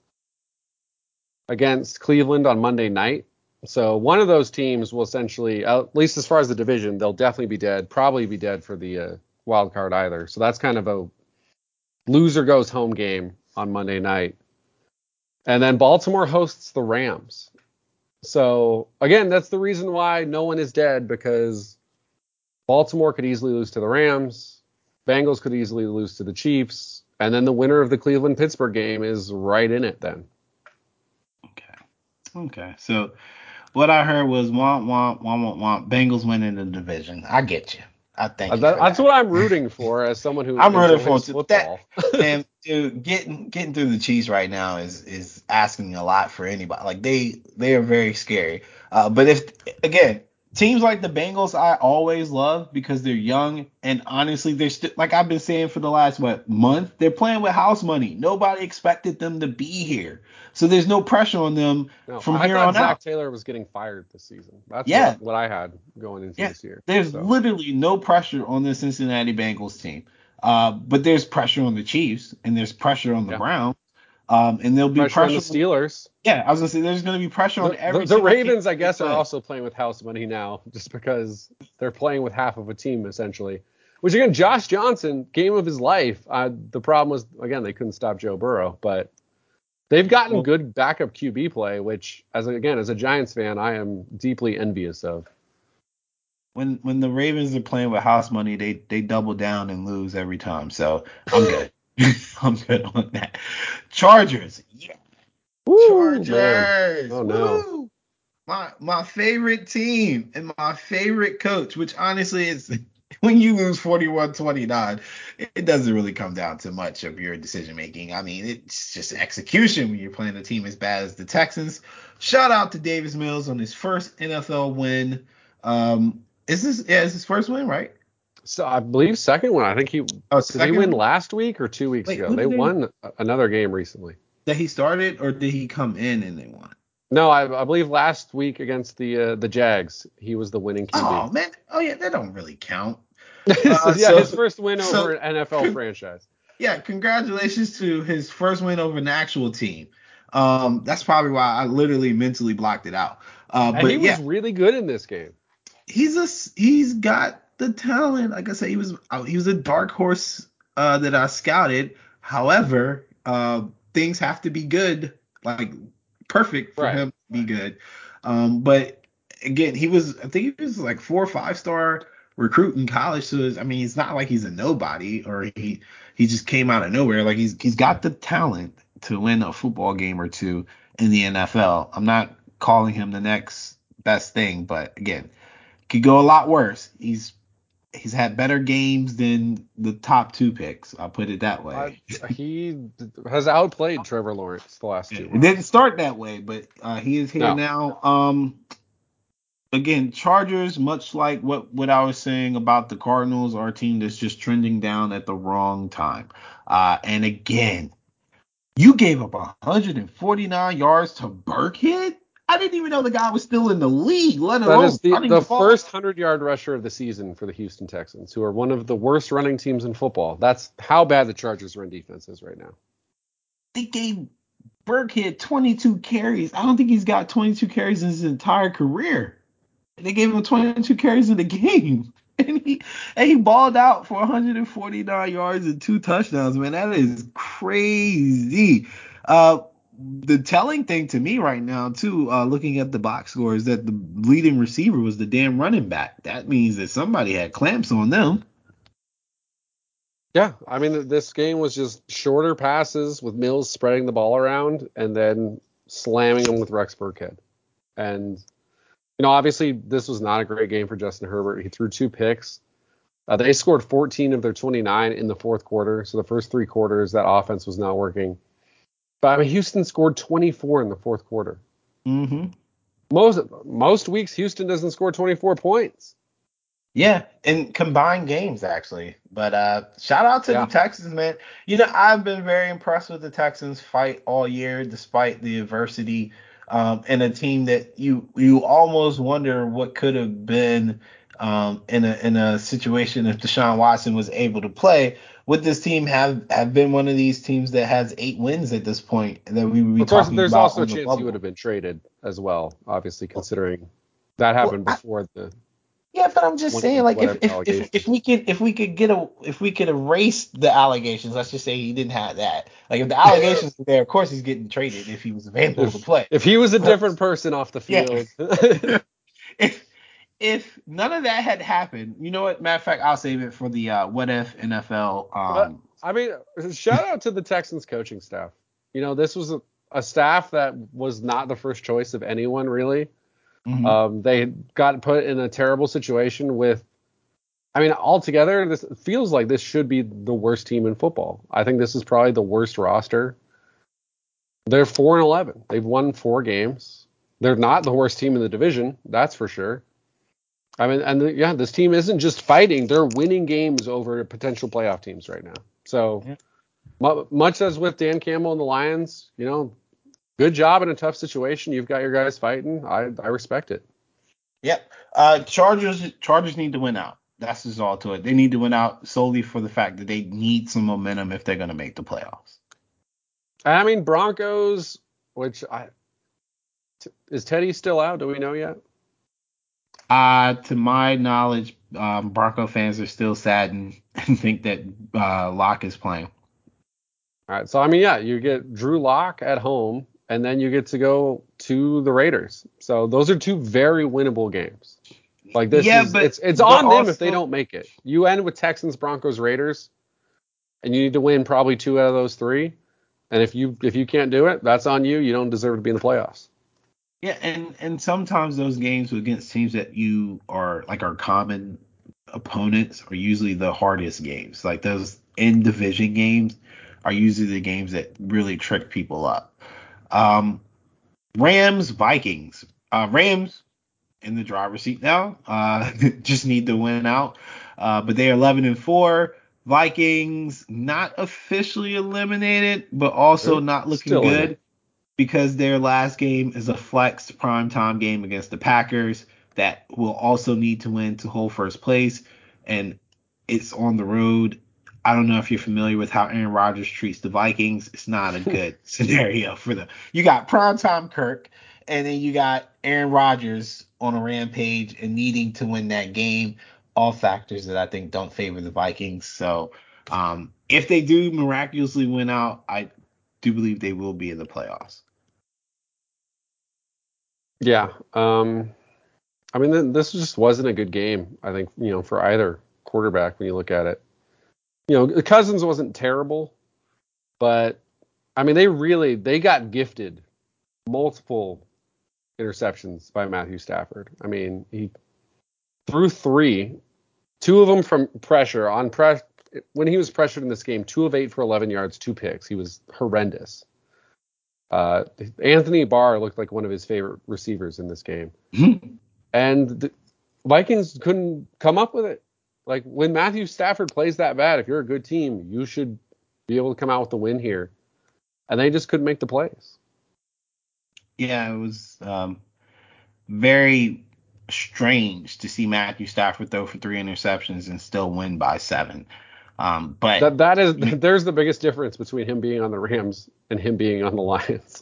Speaker 2: against Cleveland on Monday night. So one of those teams will essentially, at least as far as the division, they'll definitely be dead. Probably be dead for the uh, wild card either. So that's kind of a loser goes home game on Monday night. And then Baltimore hosts the Rams. So again, that's the reason why no one is dead, because Baltimore could easily lose to the Rams, Bengals could easily lose to the Chiefs, and then the winner of the Cleveland Pittsburgh game is right in it then.
Speaker 1: Okay, okay. So what I heard was womp womp womp womp womp. Bengals winning the division. I get you. I
Speaker 2: Uh,
Speaker 1: thank you
Speaker 2: that,
Speaker 1: for
Speaker 2: that's
Speaker 1: that.
Speaker 2: what I'm rooting for as someone who
Speaker 1: I'm rooting for
Speaker 2: enjoys
Speaker 1: to that.
Speaker 2: football.
Speaker 1: And dude, getting getting through the Chiefs right now is is asking a lot for anybody. Like they they are very scary. Uh, but if again, teams like the Bengals, I always love because they're young and honestly, they're still like I've been saying for the last what month, they're playing with house money. Nobody expected them to be here, so there's no pressure on them
Speaker 2: No,
Speaker 1: from
Speaker 2: I
Speaker 1: here
Speaker 2: thought
Speaker 1: on
Speaker 2: Zach
Speaker 1: out.
Speaker 2: Taylor was getting fired this season. That's
Speaker 1: Yeah,
Speaker 2: what what I had going into
Speaker 1: yeah.
Speaker 2: this year.
Speaker 1: There's
Speaker 2: So
Speaker 1: literally no pressure on the Cincinnati Bengals team. Uh, but there's pressure on the Chiefs and there's pressure on the
Speaker 2: yeah,
Speaker 1: Browns. Um, and there'll be
Speaker 2: pressure on the
Speaker 1: pressure.
Speaker 2: Steelers.
Speaker 1: Yeah, I was gonna say there's gonna be pressure on
Speaker 2: The, the
Speaker 1: every
Speaker 2: the
Speaker 1: single team
Speaker 2: Ravens, I
Speaker 1: they
Speaker 2: guess, are
Speaker 1: play.
Speaker 2: also playing with house money now, just because they're playing with half of a team essentially. Which again, Josh Johnson, game of his life. Uh, the problem was again they couldn't stop Joe Burrow, but They've gotten
Speaker 1: Well,
Speaker 2: good backup Q B play, which, as a, again, as a Giants fan, I am deeply envious of.
Speaker 1: when when the Ravens are playing with house money, they they double down and lose every time. So I'm good. I'm good on that. Chargers, yeah.
Speaker 2: Woo, man.
Speaker 1: Chargers,
Speaker 2: Oh, no.
Speaker 1: woo! My my favorite team and my favorite coach, which honestly is when you lose forty-one twenty-nine, it, it doesn't really come down to much of your decision making. I mean, it's just execution when you're playing a team as bad as the Texans. Shout out to Davis Mills on his first N F L win. Um, is this yeah, it's his first win, right?
Speaker 2: So I believe second one. I think he
Speaker 1: Oh,
Speaker 2: did they win
Speaker 1: second.
Speaker 2: last week or two weeks
Speaker 1: Wait,
Speaker 2: ago?
Speaker 1: who
Speaker 2: They
Speaker 1: did they
Speaker 2: won another game recently.
Speaker 1: that he started or did he come in and they won?
Speaker 2: No, I, I believe last week against the uh, the Jags, he was the winning Q B.
Speaker 1: Oh man, oh yeah, that don't really count.
Speaker 2: So,
Speaker 1: Uh,
Speaker 2: yeah, his
Speaker 1: so
Speaker 2: first win over
Speaker 1: so
Speaker 2: an N F L franchise.
Speaker 1: yeah, congratulations to his first win over an actual team. Um, that's probably why I literally mentally blocked it out. Uh,
Speaker 2: And he
Speaker 1: but yeah,
Speaker 2: was really good in this game.
Speaker 1: he's a he's got the talent. Like I said, he was uh, he was a dark horse uh, that I scouted. However, uh, things have to be good, like perfect for
Speaker 2: Right.
Speaker 1: him to be good. Um, but again, he was I think he was like four or five star recruit in college. So it's- I mean, it's not like he's a nobody or he he just came out of nowhere. Like he's he's got the talent to win a football game or two in the N F L. I'm not calling him the next best thing, but again could go a lot worse. He's he's had better games than the top two picks. I'll put it that
Speaker 2: Uh,
Speaker 1: way.
Speaker 2: he has outplayed Trevor Lawrence the last two
Speaker 1: It
Speaker 2: weeks.
Speaker 1: didn't start that way, but uh, he is here
Speaker 2: No.
Speaker 1: now. Um, again, Chargers, much like what what I was saying about the Cardinals, are a team that's just trending down at the wrong time. Uh, and again, you gave up one hundred forty-nine yards to Burkhead. I didn't even know the guy was still in the league, let
Speaker 2: That
Speaker 1: alone
Speaker 2: is the,
Speaker 1: running
Speaker 2: the
Speaker 1: the ball.
Speaker 2: first hundred-yard rusher of the season for the Houston Texans, who are one of the worst running teams in football. That's how bad the Chargers' run defense is right now.
Speaker 1: They gave Burkhead twenty-two carries. I don't think he's got twenty-two carries in his entire career. They gave him twenty-two carries in the game. And he and he balled out for one hundred forty-nine yards and two touchdowns, man. That is crazy. Uh the telling thing to me right now, too, uh, looking at the box score, is that the leading receiver was the damn running back. That means that somebody had clamps on them.
Speaker 2: Yeah, I mean, this game was just shorter passes with Mills spreading the ball around and then slamming them with Rex Burkhead. And, you know, obviously this was not a great game for Justin Herbert. He threw two picks. Uh, they scored fourteen of their twenty-nine in the fourth quarter. So the first three quarters, that offense was not working. But I mean, Houston scored twenty-four in the fourth quarter.
Speaker 1: Mm-hmm.
Speaker 2: Most most weeks, Houston doesn't score twenty-four points.
Speaker 1: Yeah, in combined games actually. But uh shout out to the
Speaker 2: Yeah.
Speaker 1: Texans, man. You know, I've been very impressed with the Texans fight all year despite the adversity. Um and a team that you you almost wonder what could have been um in a in a situation if Deshaun Watson was able to play. Would this team have have been one of these teams that has eight wins at this point that we would be
Speaker 2: Of course,
Speaker 1: talking
Speaker 2: there's
Speaker 1: about
Speaker 2: also a
Speaker 1: on the
Speaker 2: chance he would have
Speaker 1: bubble?
Speaker 2: been traded as well, obviously, considering that
Speaker 1: Well,
Speaker 2: happened
Speaker 1: I,
Speaker 2: before the
Speaker 1: Yeah, but I'm just
Speaker 2: one of the
Speaker 1: saying, like, if
Speaker 2: whatever
Speaker 1: if if if
Speaker 2: allegations.
Speaker 1: we could if we could get a if we could erase the allegations, let's just say he didn't have that. Like, if the allegations were there, of course he's getting traded if he was available to
Speaker 2: If
Speaker 1: play.
Speaker 2: if he was a
Speaker 1: But
Speaker 2: different person off the
Speaker 1: yeah,
Speaker 2: field.
Speaker 1: if if none of that had happened, you know what? Matter of fact, I'll save it for the uh, what if N F L.
Speaker 2: But
Speaker 1: Um,
Speaker 2: I mean, shout out to the Texans coaching staff. You know, this was a, a staff that was not the first choice of anyone, really.
Speaker 1: mhm.
Speaker 2: Um, they got put in a terrible situation with, I mean, altogether, this feels like this should be the worst team in football. I think this is probably the worst roster. They're four and eleven. They've won four games. They're not the worst team in the division, that's for sure. I mean, and the, yeah, this team isn't just fighting; they're winning games over potential playoff teams right now. So,
Speaker 1: Yeah.
Speaker 2: mu- much as with Dan Campbell and the Lions, you know, good job in a tough situation. You've got your guys fighting. I I respect it.
Speaker 1: Yep. Uh, Chargers Chargers need to win out. That's just all to it. They need to win out solely for the fact that they need some momentum if they're going to make the playoffs.
Speaker 2: I mean, Broncos, which I t- is Teddy still out? Do we know yet?
Speaker 1: Uh, to my knowledge, um, Bronco fans are still saddened and think that uh, Locke is playing.
Speaker 2: All right. So I mean, yeah, you get Drew Lock at home, and then you get to go to the Raiders. So those are two very winnable games. Like this
Speaker 1: Yeah,
Speaker 2: is
Speaker 1: but
Speaker 2: it's it's
Speaker 1: but
Speaker 2: on them if they
Speaker 1: also
Speaker 2: don't make it. You end with Texans, Broncos, Raiders, and you need to win probably two out of those three. And if you if you can't do it, that's on you. You don't deserve to be in the playoffs.
Speaker 1: yeah, and and sometimes those games against teams that you are like are common opponents are usually the hardest games. Like those in division games are usually the games that really trick people up. Um, Rams, Vikings. Uh, Rams in the driver's seat now. Uh, just need to win out. Uh, but they are eleven and four. Vikings not officially eliminated, but also
Speaker 2: They're
Speaker 1: not looking
Speaker 2: still in it.
Speaker 1: good because their last game is a flex primetime game against the Packers that will also need to win to hold first place, and it's on the road. I don't know if you're familiar with how Aaron Rodgers treats the Vikings. It's not a good scenario for them. You got primetime Kirk, and then you got Aaron Rodgers on a rampage and needing to win that game. All factors that I think don't favor the Vikings. So um, if they do miraculously win out, I do believe they will be in the playoffs.
Speaker 2: Yeah. Um, I mean, th- this just wasn't a good game. I think you know for either quarterback when you look at it. You know, Cousins wasn't terrible, but I mean, they really they got gifted multiple interceptions by Matthew Stafford. I mean, he threw three, two of them from pressure on press. When he was pressured in this game, two of eight for eleven yards, two picks. He was horrendous. Uh, Anthony Barr looked like one of his favorite receivers in this game, and the Vikings couldn't come up with it. Like when Matthew Stafford plays that bad, if you're a good team, you should be able to come out with the win here, and they just couldn't make the plays.
Speaker 1: Yeah, it was um, very strange to see Matthew Stafford throw for three interceptions and still win by seven. Um, but
Speaker 2: That that is
Speaker 1: you,
Speaker 2: there's the biggest difference between him being on the Rams and him being on the Lions.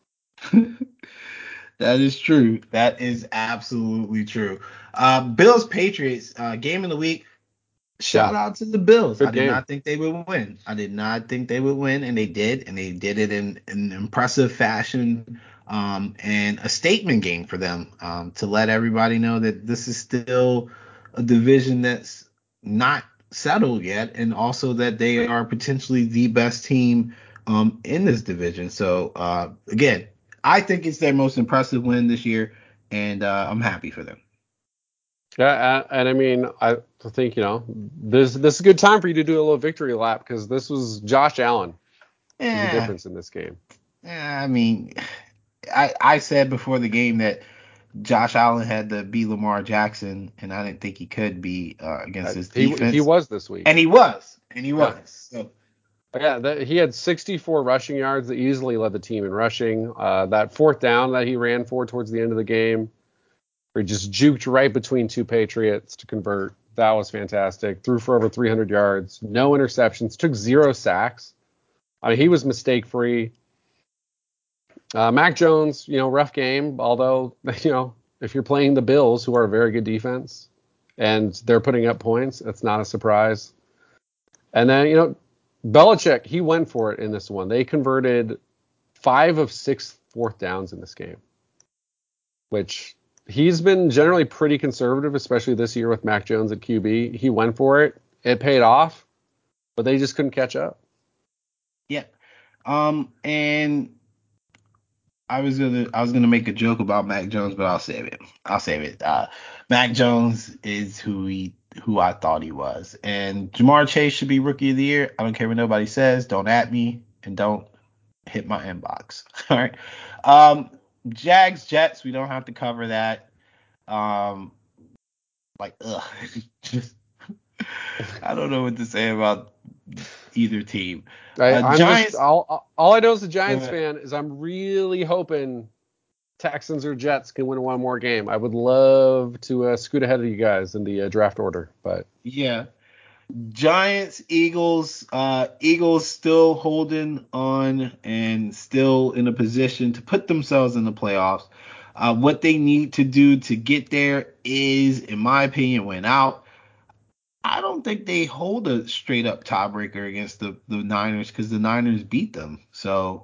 Speaker 1: that is true. That is absolutely true. Uh, Bills Patriots uh, game of the week.
Speaker 2: Yeah,
Speaker 1: Shout out to the Bills. I
Speaker 2: good
Speaker 1: did
Speaker 2: game.
Speaker 1: not think they would win. I did not think they would win, and they did, and they did it in an impressive fashion, um, and a statement game for them um, to let everybody know that this is still a division that's not settled yet, and also that they are potentially the best team um, in this division. So uh, again, I think it's their most impressive win this year, and uh, I'm happy for them.
Speaker 2: Yeah, and, and I mean, I think you know this this is a good time for you to do a little victory lap because this was Josh Allen was the
Speaker 1: Yeah,
Speaker 2: difference in this game.
Speaker 1: yeah. I mean, I I said before the game that Josh Allen had to be Lamar Jackson, and I didn't think he could be uh, against
Speaker 2: Uh,
Speaker 1: his
Speaker 2: he he
Speaker 1: defense,
Speaker 2: was this week.
Speaker 1: and he was, and he
Speaker 2: Yeah,
Speaker 1: was. So
Speaker 2: yeah. That, he had sixty-four rushing yards that easily led the team in rushing. Uh, that fourth down that he ran for towards the end of the game, where he just juked right between two Patriots to convert. That was fantastic. Threw for over three hundred yards, no interceptions, took zero sacks. I mean, he was mistake free. Uh, Mac Jones, you know, rough game. Although, you know, if you're playing the Bills, who are a very good defense, and they're putting up points, it's not a surprise. And then, you know, Belichick, he went for it in this one. They converted five of six fourth downs in this game, which he's been generally pretty conservative, especially this year with Mac Jones at Q B. He went for it. It paid off, but they just couldn't catch up.
Speaker 1: yeah, um, and I was gonna I was gonna make a joke about Mac Jones, but I'll save it. I'll save it. Uh, Mac Jones is who he who I thought he was, and Jamar Chase should be Rookie of the Year. I don't care what nobody says. Don't at me and don't hit my inbox. All right. Um, Jags Jets. We don't have to cover that. Um, like ugh, just I don't know what to say about either team.
Speaker 2: I,
Speaker 1: Uh,
Speaker 2: I'm just
Speaker 1: Giants.
Speaker 2: all all I know as a Giants
Speaker 1: Uh,
Speaker 2: fan is I'm really hoping Texans or Jets can win one more game. I would love to uh, scoot ahead of you guys in the uh, draft order, but
Speaker 1: yeah. Giants, Eagles, uh, Eagles still holding on and still in a position to put themselves in the playoffs. Uh, what they need to do to get there is, in my opinion, win out. I don't think they hold a straight up tiebreaker against the, the Niners because the Niners beat them. So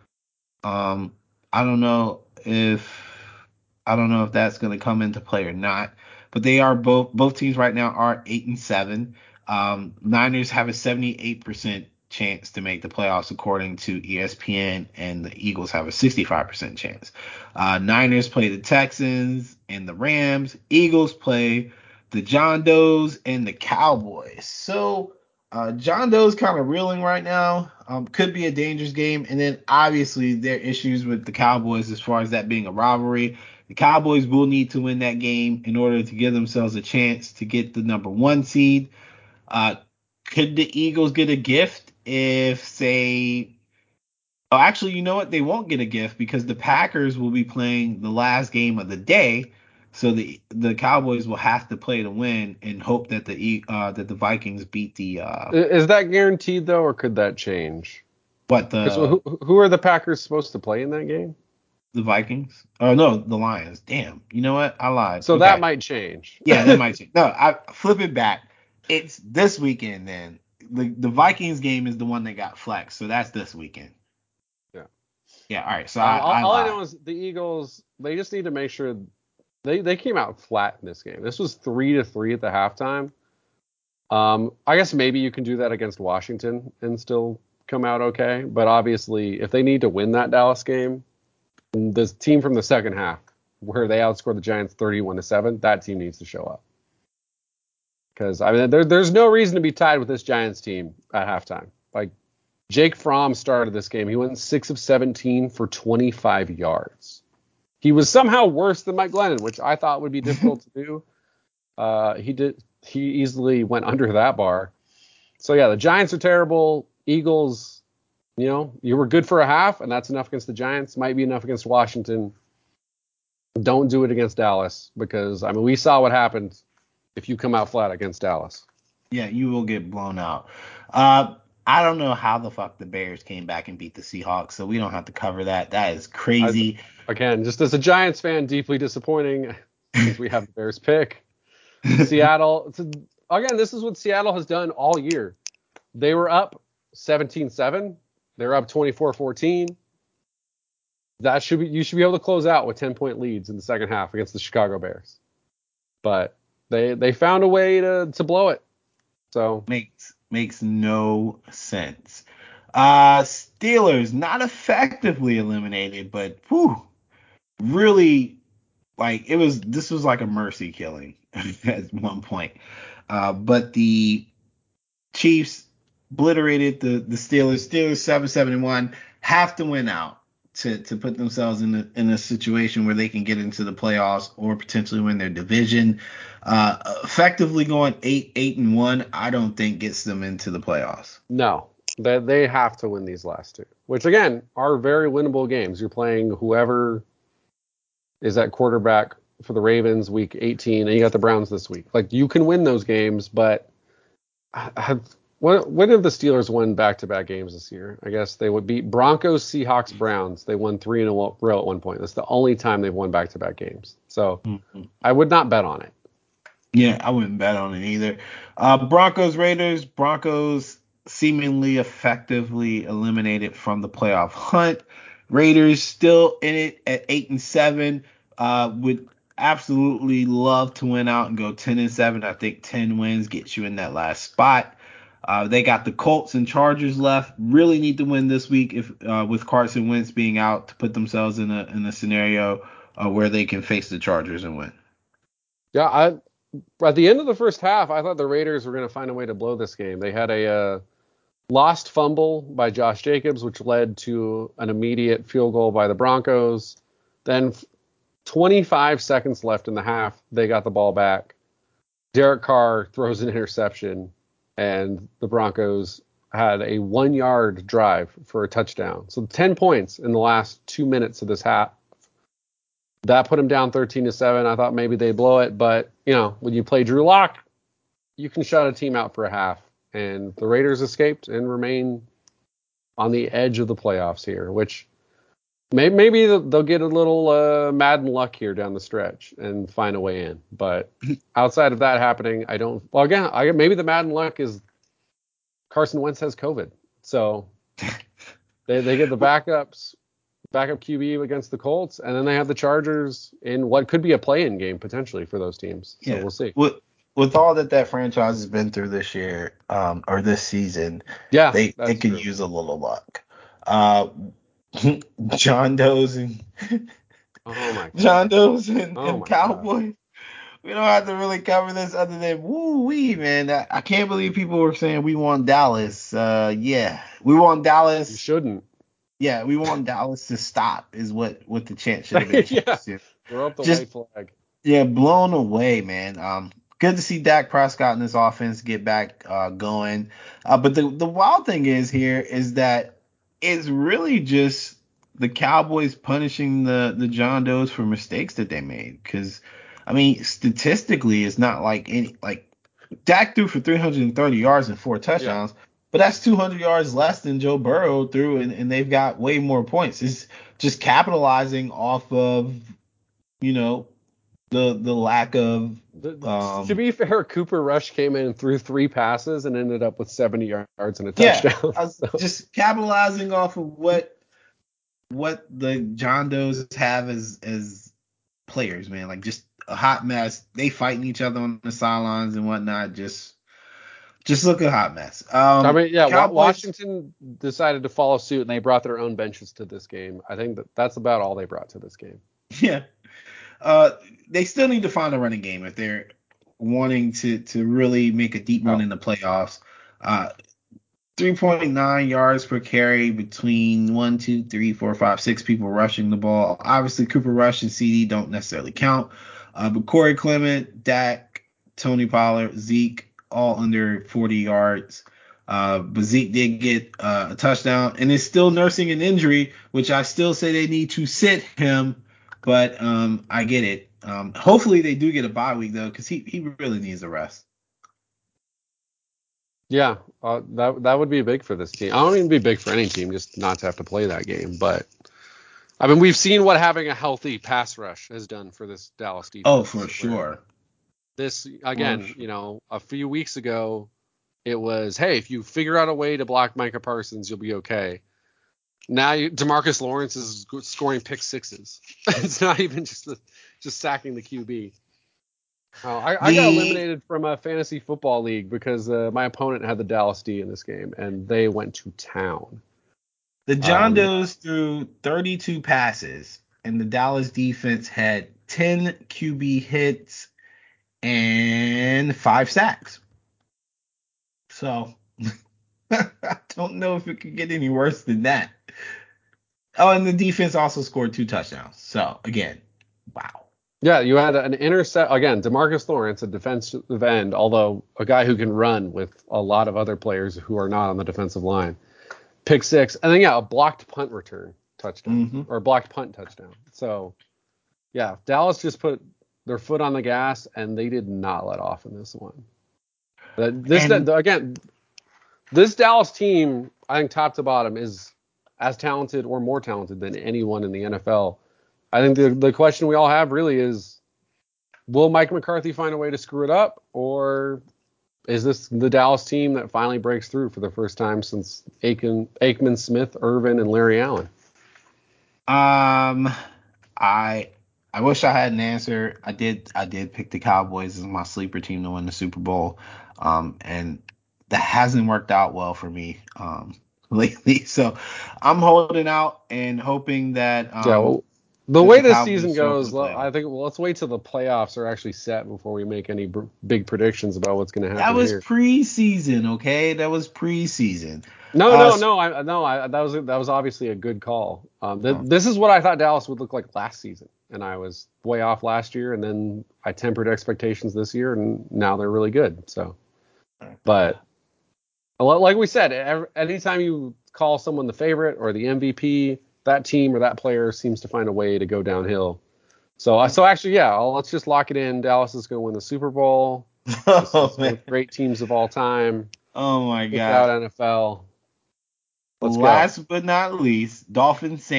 Speaker 1: um, I don't know if I don't know if that's going to come into play or not. But they are both both teams right now are eight and seven. Um, Niners have a seventy-eight percent chance to make the playoffs according to E S P N, and the Eagles have a sixty-five percent chance. Uh, Niners play the Texans and the Rams. Eagles play the John Does and the Cowboys. So uh, John Doe's kind of reeling right now. Um, could be a dangerous game. And then obviously there are issues with the Cowboys as far as that being a rivalry. The Cowboys will need to win that game in order to give themselves a chance to get the number one seed. Uh, could the Eagles get a gift if, say, oh, actually, you know what? They won't get a gift because the Packers will be playing the last game of the day. So the the Cowboys will have to play to win and hope that the E- uh, that the Vikings beat the uh,
Speaker 2: I- Is that guaranteed though, or could that change?
Speaker 1: what
Speaker 2: Because
Speaker 1: the
Speaker 2: who, who are the Packers supposed to play in that game?
Speaker 1: the Vikings? Oh no, the Lions. Damn. You know what? I lied.
Speaker 2: So that
Speaker 1: Okay.
Speaker 2: might change.
Speaker 1: Yeah, that might change. No, I flip it back. It's this weekend then. The the Vikings game is the one that got flexed, so that's this weekend.
Speaker 2: Yeah.
Speaker 1: Yeah, all right. So I,
Speaker 2: Um, all,
Speaker 1: I
Speaker 2: all I
Speaker 1: lied.
Speaker 2: know is the Eagles. They just need to make sure they they came out flat in this game. This was three to three at the halftime. Um, I guess maybe you can do that against Washington and still come out okay. But obviously, if they need to win that Dallas game, the team from the second half, where they outscored the Giants thirty-one to seven, that team needs to show up. Because I mean, there, there's no reason to be tied with this Giants team at halftime. Like Jake Fromm started this game. He went six of seventeen for twenty-five yards. He was somehow worse than Mike Glennon, which I thought would be difficult to do. Uh, he did. He easily went under that bar. So yeah, the Giants are terrible. Eagles, you know, you were good for a half, and that's enough against the Giants. Might be enough against Washington. Don't do it against Dallas because I mean we saw what happened if you come out flat against Dallas.
Speaker 1: Yeah, you will get blown out. Uh, I don't know how the fuck the Bears came back and beat the Seahawks, so we don't have to cover that. That is
Speaker 2: I,
Speaker 1: crazy.
Speaker 2: again, just as a Giants fan, deeply disappointing since we have the Bears pick. Seattle, again, this is what Seattle has done all year. They were up seventeen seven. They're up twenty-four fourteen. That should be you should be able to close out with ten point leads in the second half against the Chicago Bears. But they they found a way to to blow it. So
Speaker 1: makes makes no sense. Uh, Steelers not effectively eliminated, but whew, really like it was. This was like a mercy killing at one point. Uh, but the Chiefs obliterated the the Steelers. Steelers seven seven and one have to win out to to put themselves in a, in a situation where they can get into the playoffs or potentially win their division. Uh, effectively going eight eight and one, I don't think gets them into the playoffs.
Speaker 2: no, they they have to win these last two, which again are very winnable games. You're playing whoever is at quarterback for the Ravens week eighteen, and you got the Browns this week. Like you can win those games, but have when, when have the Steelers won back-to-back games this year? I guess they would beat Broncos, Seahawks, Browns. They won three in a row at one point. That's the only time they've won back-to-back games. So
Speaker 1: Mm-hmm.
Speaker 2: I would not bet on it.
Speaker 1: Yeah, I wouldn't bet on it either. Uh, Broncos Raiders. Broncos seemingly effectively eliminated from the playoff hunt. Raiders still in it at eight and seven. Uh, would absolutely love to win out and go ten and seven. I think ten wins gets you in that last spot. Uh, they got the Colts and Chargers left. Really need to win this week if uh, with Carson Wentz being out to put themselves in a in a scenario uh, where they can face the Chargers and win.
Speaker 2: Yeah, I at the end of the first half, I thought the Raiders were going to find a way to blow this game. They had a uh, lost fumble by Josh Jacobs, which led to an immediate field goal by the Broncos. Then twenty-five seconds left in the half, they got the ball back. Derek Carr throws an interception, and the Broncos had a one-yard drive for a touchdown. So ten points in the last two minutes of this half. That put them down thirteen to seven. I thought maybe they'd blow it, but you know, when you play Drew Lock, you can shut a team out for a half. And the Raiders escaped and remain on the edge of the playoffs here, which Maybe, maybe they'll they'll get a little uh, Madden luck here down the stretch and find a way in. But outside of that happening, I don't. Well, again, I maybe the Madden luck is Carson Wentz has COVID, so they they get the backups, backup Q B against the Colts, and then they have the Chargers in what could be a play-in game potentially for those teams. So
Speaker 1: Yeah.
Speaker 2: we'll see.
Speaker 1: With with all that that franchise has been through this year, um, or this season,
Speaker 2: Yeah,
Speaker 1: they they
Speaker 2: that's
Speaker 1: could
Speaker 2: true.
Speaker 1: use a little luck. Uh, John Doe's and
Speaker 2: Oh my God.
Speaker 1: John Doe's and,
Speaker 2: Oh
Speaker 1: and
Speaker 2: my God.
Speaker 1: Cowboys. We don't have to really cover this other than woo wee, man. I, I can't believe people were saying we want Dallas. Uh, yeah, we want
Speaker 2: You
Speaker 1: Dallas.
Speaker 2: shouldn't.
Speaker 1: Yeah, we want Dallas to stop. Is what what the chant should have been
Speaker 2: Yeah.
Speaker 1: changed to.
Speaker 2: Throw up the
Speaker 1: Just
Speaker 2: white flag.
Speaker 1: yeah, blown away, man. Um, good to see Dak Prescott and this offense get back uh, going. Uh, but the the wild thing is here is that it's really just the Cowboys punishing the the John Does for mistakes that they made. Because I mean, statistically, it's not like any like Dak threw for three hundred thirty yards and four
Speaker 2: Yeah.
Speaker 1: touchdowns. But that's two hundred yards less than Joe Burrow threw, and, and they've got way more points. It's just capitalizing off of, you know, the the lack of
Speaker 2: The, the- to
Speaker 1: um
Speaker 2: be fair, Cooper Rush came in and threw three passes and ended up with seventy yards and a
Speaker 1: yeah,
Speaker 2: touchdown.
Speaker 1: I was
Speaker 2: So,
Speaker 1: just capitalizing off of what what the John Does have as as players, man. Like just a hot mess. They fighting each other on the sidelines and whatnot. Just just look a hot mess.
Speaker 2: I
Speaker 1: Um
Speaker 2: mean, yeah, Wa-
Speaker 1: Cowboys,
Speaker 2: Washington decided to follow suit and they brought their own benches to this game. I think that that's about all they brought to this game.
Speaker 1: yeah. Uh they still need to find a running game if they're wanting to to really make a deep run
Speaker 2: Oh,
Speaker 1: in the playoffs. Uh three point nine yards per carry between one, two, three, four, five, six people rushing the ball. Obviously, Cooper Rush and C D don't necessarily count. Uh, but Corey Clement, Dak, Tony Pollard, Zeke, all under forty yards. Uh, but Zeke did get uh, a touchdown and is still nursing an injury, which I still say they need to sit him. But um, I get it. Um, hopefully they do get a bye week though, because he, he really needs a rest.
Speaker 2: yeah, uh, that that would be big for this team. I don't even be big for any team, just not to have to play that game. But I mean, we've seen what having a healthy pass rush has done for this Dallas
Speaker 1: Oh, for
Speaker 2: defense. Where
Speaker 1: sure.
Speaker 2: this
Speaker 1: For
Speaker 2: again,
Speaker 1: sure.
Speaker 2: you know, a few weeks ago, it was, hey, if you figure out a way to block Micah Parsons, you'll be okay. Now you, Demarcus Lawrence is scoring pick sixes. It's not even just the, just sacking the Q B. Oh, I, I got
Speaker 1: The
Speaker 2: eliminated from a fantasy football league because uh, my opponent had the Dallas D in this game, and they went to town.
Speaker 1: The John
Speaker 2: Um,
Speaker 1: Does threw thirty-two passes, and the Dallas defense had ten Q B hits and five sacks. So I don't know if it could get any worse than that. Oh, and the defense also scored two touchdowns. So again, wow.
Speaker 2: yeah, you had an intercept again. Demarcus Lawrence, a defensive end, although a guy who can run with a lot of other players who are not on the defensive line. Pick six, and then yeah, a blocked punt return touchdown
Speaker 1: Mm-hmm.
Speaker 2: or a blocked punt touchdown. So yeah, Dallas just put their foot on the gas, and they did not let off in this one. But this
Speaker 1: And
Speaker 2: again, this Dallas team, I think top to bottom is as talented or more talented than anyone in the N F L. I think the the question we all have really is, will Mike McCarthy find a way to screw it up, or is this the Dallas team that finally breaks through for the first time since Aikman, Aikman Smith, Irvin, and Larry Allen?
Speaker 1: um I I wish I had an answer. I did I did pick the Cowboys as my sleeper team to win the Super Bowl. Um and that hasn't worked out well for me um lately. So I'm holding out and hoping that
Speaker 2: Yeah,
Speaker 1: um
Speaker 2: well, the
Speaker 1: that
Speaker 2: way
Speaker 1: the
Speaker 2: this season
Speaker 1: Cowboys show up in
Speaker 2: goes,
Speaker 1: the
Speaker 2: well,
Speaker 1: playoffs.
Speaker 2: I think well, let's wait till the playoffs are actually set before we make any br- big predictions about what's going to
Speaker 1: That
Speaker 2: happen
Speaker 1: was
Speaker 2: here.
Speaker 1: preseason, okay? That was preseason.
Speaker 2: No,
Speaker 1: Uh
Speaker 2: no, no, I no, I that was that was obviously a good call. Um, th-
Speaker 1: oh,
Speaker 2: this is what I thought Dallas would look like last season, and I was way off last year, and then I tempered expectations this year, and now they're really good. So, but a lot- like we said, ev- anytime you call someone the favorite or the M V P, that team or that player seems to find a way to go downhill. So, uh, so actually, yeah, I'll, let's just lock it in. Dallas is going to win the Super Bowl. This
Speaker 1: oh
Speaker 2: is one
Speaker 1: man.
Speaker 2: of the great teams of all time.
Speaker 1: Oh my
Speaker 2: Kick out
Speaker 1: God.
Speaker 2: N F L. Let's go.
Speaker 1: Last but not least, Dolphins Saints.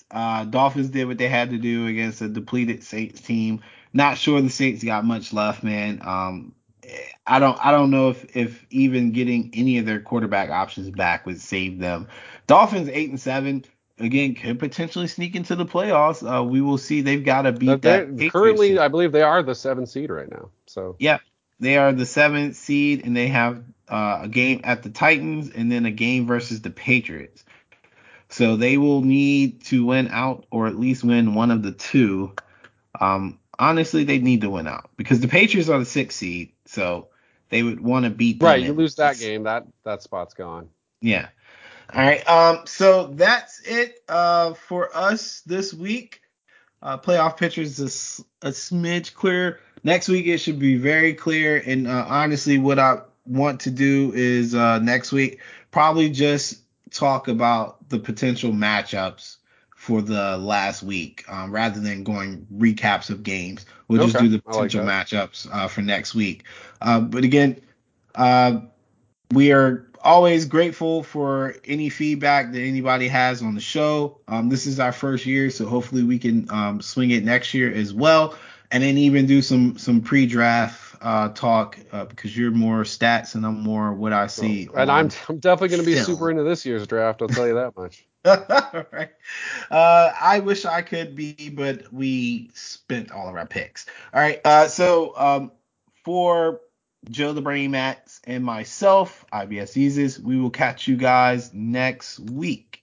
Speaker 1: Uh, Dolphins did what they had to do against a depleted Saints team. Not sure the Saints got much left, man. Um, I don't I don't know if if even getting any of their quarterback options back would save them. Dolphins eight and seven again could potentially sneak into the playoffs. Uh, we will see. They've got to beat
Speaker 2: But
Speaker 1: that
Speaker 2: they're
Speaker 1: Patriots
Speaker 2: currently,
Speaker 1: team.
Speaker 2: I believe, they are the seventh seed right now. So
Speaker 1: Yeah, they are the seventh seed and they have uh, a game at the Titans and then a game versus the Patriots. So they will need to win out or at least win one of the two. Um, honestly, they need to win out because the Patriots are the sixth seed, so they would want to beat them
Speaker 2: right, you
Speaker 1: at
Speaker 2: lose that
Speaker 1: least.
Speaker 2: game, that that spot's gone.
Speaker 1: Yeah. All right. Um. So that's it. Uh, for us this week. Uh, playoff pictures is a, a smidge clear. Next week it should be very clear. And uh, honestly, what I want to do is uh, next week probably just talk about the potential matchups for the last week um, rather than going recaps of games. We'll just
Speaker 2: Okay,
Speaker 1: do the
Speaker 2: I like
Speaker 1: potential
Speaker 2: that.
Speaker 1: matchups uh, for next week. Uh, but again, uh, we are always grateful for any feedback that anybody has on the show. Um, this is our first year, so hopefully we can um, swing it next year as well, and then even do some some pre-draft uh, talk uh, because you're more stats and I'm more what I
Speaker 2: Well,
Speaker 1: see
Speaker 2: and I'm
Speaker 1: on
Speaker 2: I'm definitely going to be super
Speaker 1: film.
Speaker 2: into this year's draft. I'll tell you that much.
Speaker 1: All right. Uh, I wish I could be, but we spent all of our picks. All right. Uh, so um, for Joe the Brain Mats and myself, I B S Eases, we will catch you guys next week.